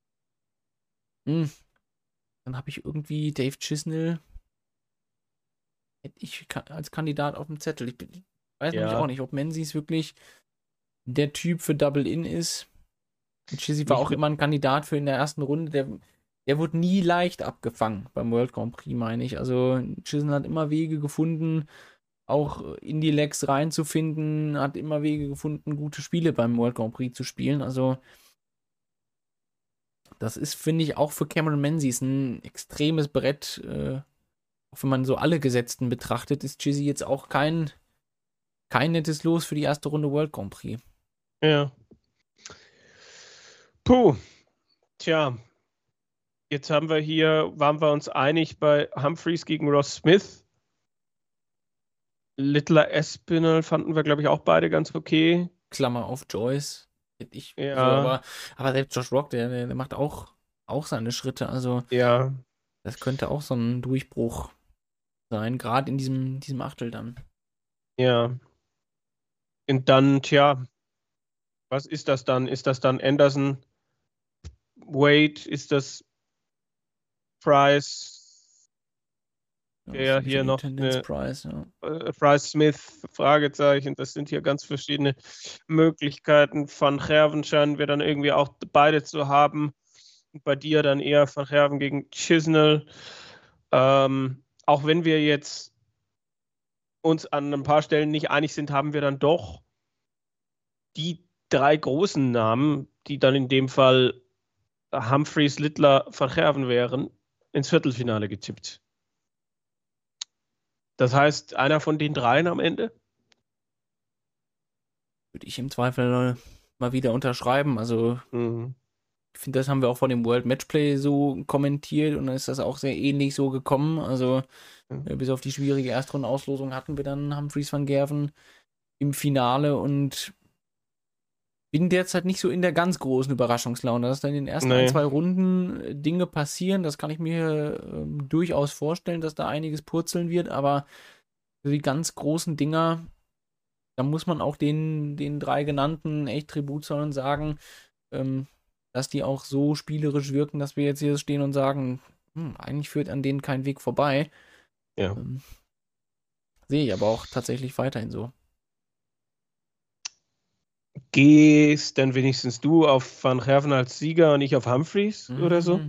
Dann habe ich irgendwie Dave Chisnell, hätte ich als Kandidat auf dem Zettel. Ich weiß nämlich auch nicht, ob Menzies wirklich der Typ für Double-In ist. Chizzy war auch immer ein Kandidat für in der ersten Runde. Der wurde nie leicht abgefangen beim World Grand Prix, meine ich. Also Chisnell hat immer Wege gefunden, auch in die Legs reinzufinden, hat immer Wege gefunden, gute Spiele beim World Grand Prix zu spielen. Also das ist, finde ich, auch für Cameron Menzies ein extremes Brett. Auch wenn man so alle Gesetzten betrachtet, ist Chizzy jetzt auch kein nettes Los für die erste Runde World Grand Prix. Ja. Puh. Tja. Jetzt waren wir uns einig bei Humphreys gegen Ross Smith. Littler Espinel fanden wir, glaube ich, auch beide ganz okay. Klammer auf Joyce. Ja. Also, aber selbst Josh Rock, der macht auch seine Schritte. Also ja. Das könnte auch so ein Durchbruch sein, gerade in diesem Achtel dann. Ja. Und dann, tja, was ist das dann? Ist das dann Anderson, Wade? Ist das Price? Der hier noch Price, Price Smith, Fragezeichen. Das sind hier ganz verschiedene Möglichkeiten. Van Gerven scheinen wir dann irgendwie auch beide zu haben. Und bei dir dann eher Van Gerven gegen Chisnell. Auch wenn wir jetzt uns an ein paar Stellen nicht einig sind, haben wir dann doch die 3 großen Namen, die dann in dem Fall Humphreys, Littler, Van Gerven wären, ins Viertelfinale getippt. Das heißt, einer von den 3 am Ende? Würde ich im Zweifel mal wieder unterschreiben. Also ich finde, das haben wir auch vor dem World Matchplay so kommentiert und dann ist das auch sehr ähnlich so gekommen. Also bis auf die schwierige Erstrundenauslosung hatten wir dann Humphreys, Van Gerven im Finale und bin derzeit nicht so in der ganz großen Überraschungslaune, dass dann in den ersten 1-2 Runden Dinge passieren. Das kann ich mir durchaus vorstellen, dass da einiges purzeln wird, aber für die ganz großen Dinger, da muss man auch den 3 genannten echt Tribut zollen und sagen, dass die auch so spielerisch wirken, dass wir jetzt hier stehen und sagen, eigentlich führt an denen kein Weg vorbei. Ja. Sehe ich aber auch tatsächlich weiterhin so. Gehst denn wenigstens du auf Van Gerven als Sieger und nicht auf Humphreys oder so?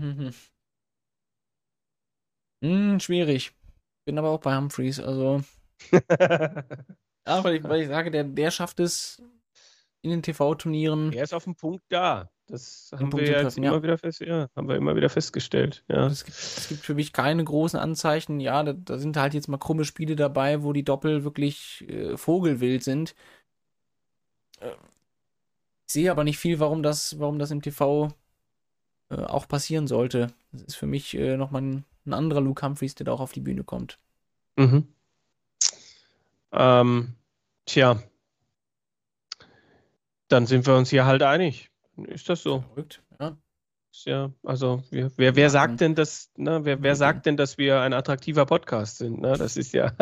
Schwierig. Bin aber auch bei Humphreys, also. Ja, weil ich sage, der schafft es in den TV-Turnieren. Er ist auf dem Punkt da. Das haben wir jetzt immer wieder festgestellt. Ja. Es gibt für mich keine großen Anzeichen. Ja, da sind halt jetzt mal krumme Spiele dabei, wo die Doppel wirklich vogelwild sind. Ich sehe aber nicht viel, warum das im TV auch passieren sollte. Das ist für mich nochmal ein anderer Luke Humphreys, der da auch auf die Bühne kommt. Tja. Dann sind wir uns hier halt einig. Ist das so? Verrückt, ja. Ja, also wer sagt denn, dass, ne, wer sagt denn, dass wir ein attraktiver Podcast sind? Ne? Das ist ja.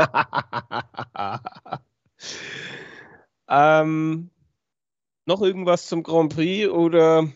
Noch irgendwas zum Grand Prix oder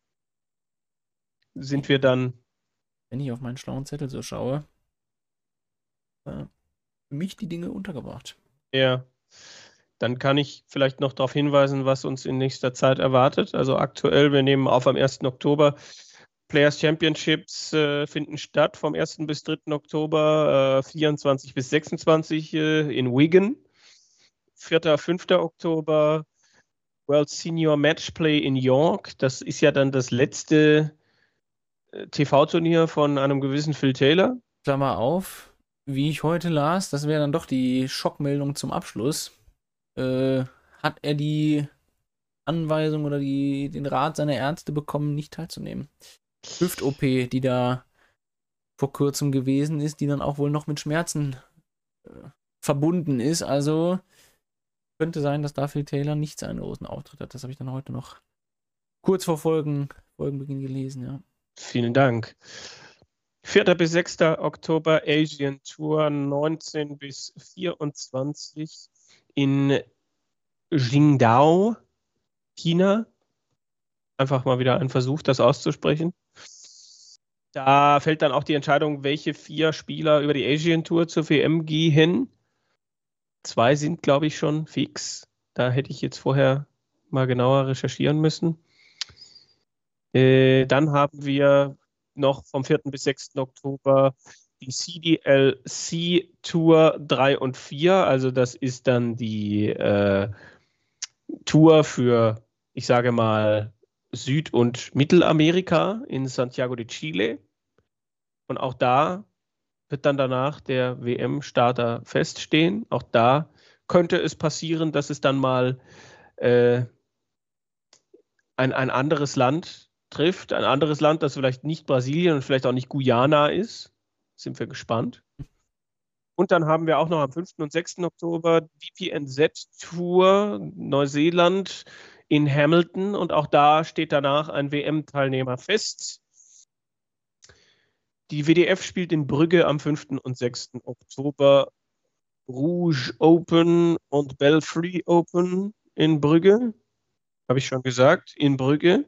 sind wir dann? Wenn ich auf meinen schlauen Zettel so schaue, für mich die Dinge untergebracht. Ja. Dann kann ich vielleicht noch darauf hinweisen, was uns in nächster Zeit erwartet. Also aktuell, wir nehmen auf am 1. Oktober. Players Championships finden statt vom 1. bis 3. Oktober, 24 bis 26 in Wigan. 4. 5. Oktober World Senior Matchplay in York. Das ist ja dann das letzte TV-Turnier von einem gewissen Phil Taylor. Klammer auf, wie ich heute las, das wäre dann doch die Schockmeldung zum Abschluss. Hat er die Anweisung oder den Rat seiner Ärzte bekommen, nicht teilzunehmen. Hüft-OP, die da vor kurzem gewesen ist, die dann auch wohl noch mit Schmerzen verbunden ist. Also könnte sein, dass da Phil Taylor nicht seinen großen Auftritt hat. Das habe ich dann heute noch kurz vor Folgenbeginn gelesen, ja. Vielen Dank. 4. bis 6. Oktober Asian Tour, 19 bis 24 in Qingdao, China. Einfach mal wieder ein Versuch, das auszusprechen. Da fällt dann auch die Entscheidung, welche 4 Spieler über die Asian Tour zur WM gehen. 2 sind, glaube ich, schon fix. Da hätte ich jetzt vorher mal genauer recherchieren müssen. Dann haben wir noch vom 4. bis 6. Oktober die CDLC Tour 3 und 4. Also das ist dann die Tour für, ich sage mal, Süd- und Mittelamerika in Santiago de Chile. Und auch da wird dann danach der WM-Starter feststehen. Auch da könnte es passieren, dass es dann mal ein anderes Land trifft. Ein anderes Land, das vielleicht nicht Brasilien und vielleicht auch nicht Guyana ist. Sind wir gespannt. Und dann haben wir auch noch am 5. und 6. Oktober DPNZ Tour Neuseeland in Hamilton. Und auch da steht danach ein WM-Teilnehmer fest. Die WDF spielt in Brügge am 5. und 6. Oktober Rouge Open und Belfry Open in Brügge. Habe ich schon gesagt, in Brügge.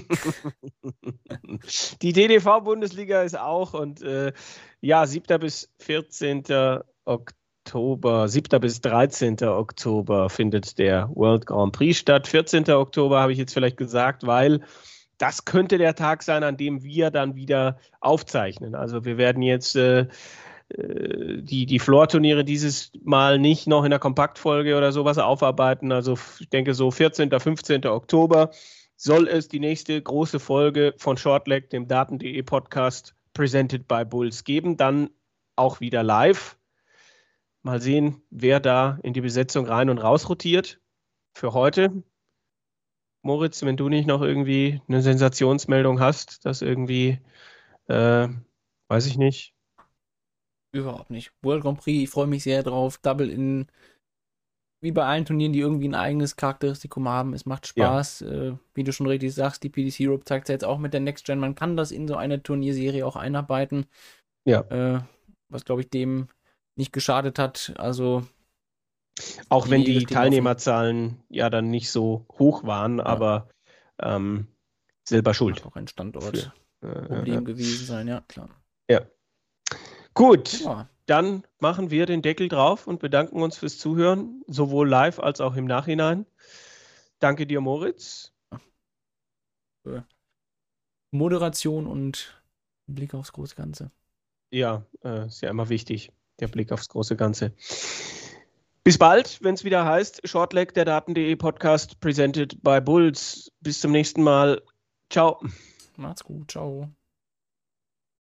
Die DDV-Bundesliga ist auch und 7. bis 14. Oktober, 7. bis 13. Oktober findet der World Grand Prix statt. 14. Oktober habe ich jetzt vielleicht gesagt, weil das könnte der Tag sein, an dem wir dann wieder aufzeichnen. Also wir werden jetzt die Floor-Turniere dieses Mal nicht noch in der Kompaktfolge oder sowas aufarbeiten. Also ich denke so 14., 15. Oktober soll es die nächste große Folge von Shortleg, dem Daten.de Podcast, presented by Bulls geben. Dann auch wieder live. Mal sehen, wer da in die Besetzung rein und raus rotiert. Für heute. Moritz, wenn du nicht noch irgendwie eine Sensationsmeldung hast, dass irgendwie, weiß ich nicht. Überhaupt nicht. World Grand Prix, ich freue mich sehr drauf. Double in, wie bei allen Turnieren, die irgendwie ein eigenes Charakteristikum haben. Es macht Spaß. Ja. Wie du schon richtig sagst, die PDC Europe zeigt es jetzt auch mit der Next Gen. Man kann das in so eine Turnierserie auch einarbeiten. Ja. Was, glaube ich, dem nicht geschadet hat. Also auch wenn die Teilnehmerzahlen ja dann nicht so hoch waren, ja. Aber selber schuld. Mag auch ein Standortproblem gewesen sein, ja, klar. Ja. Gut, ja. Dann machen wir den Deckel drauf und bedanken uns fürs Zuhören, sowohl live als auch im Nachhinein. Danke dir, Moritz. Für Moderation und Blick aufs große Ganze. Ja, ist ja immer wichtig, der Blick aufs große Ganze. Bis bald, wenn es wieder heißt, Shortleg, der Daten.de Podcast, presented by Bulls. Bis zum nächsten Mal. Ciao. Macht's gut, ciao.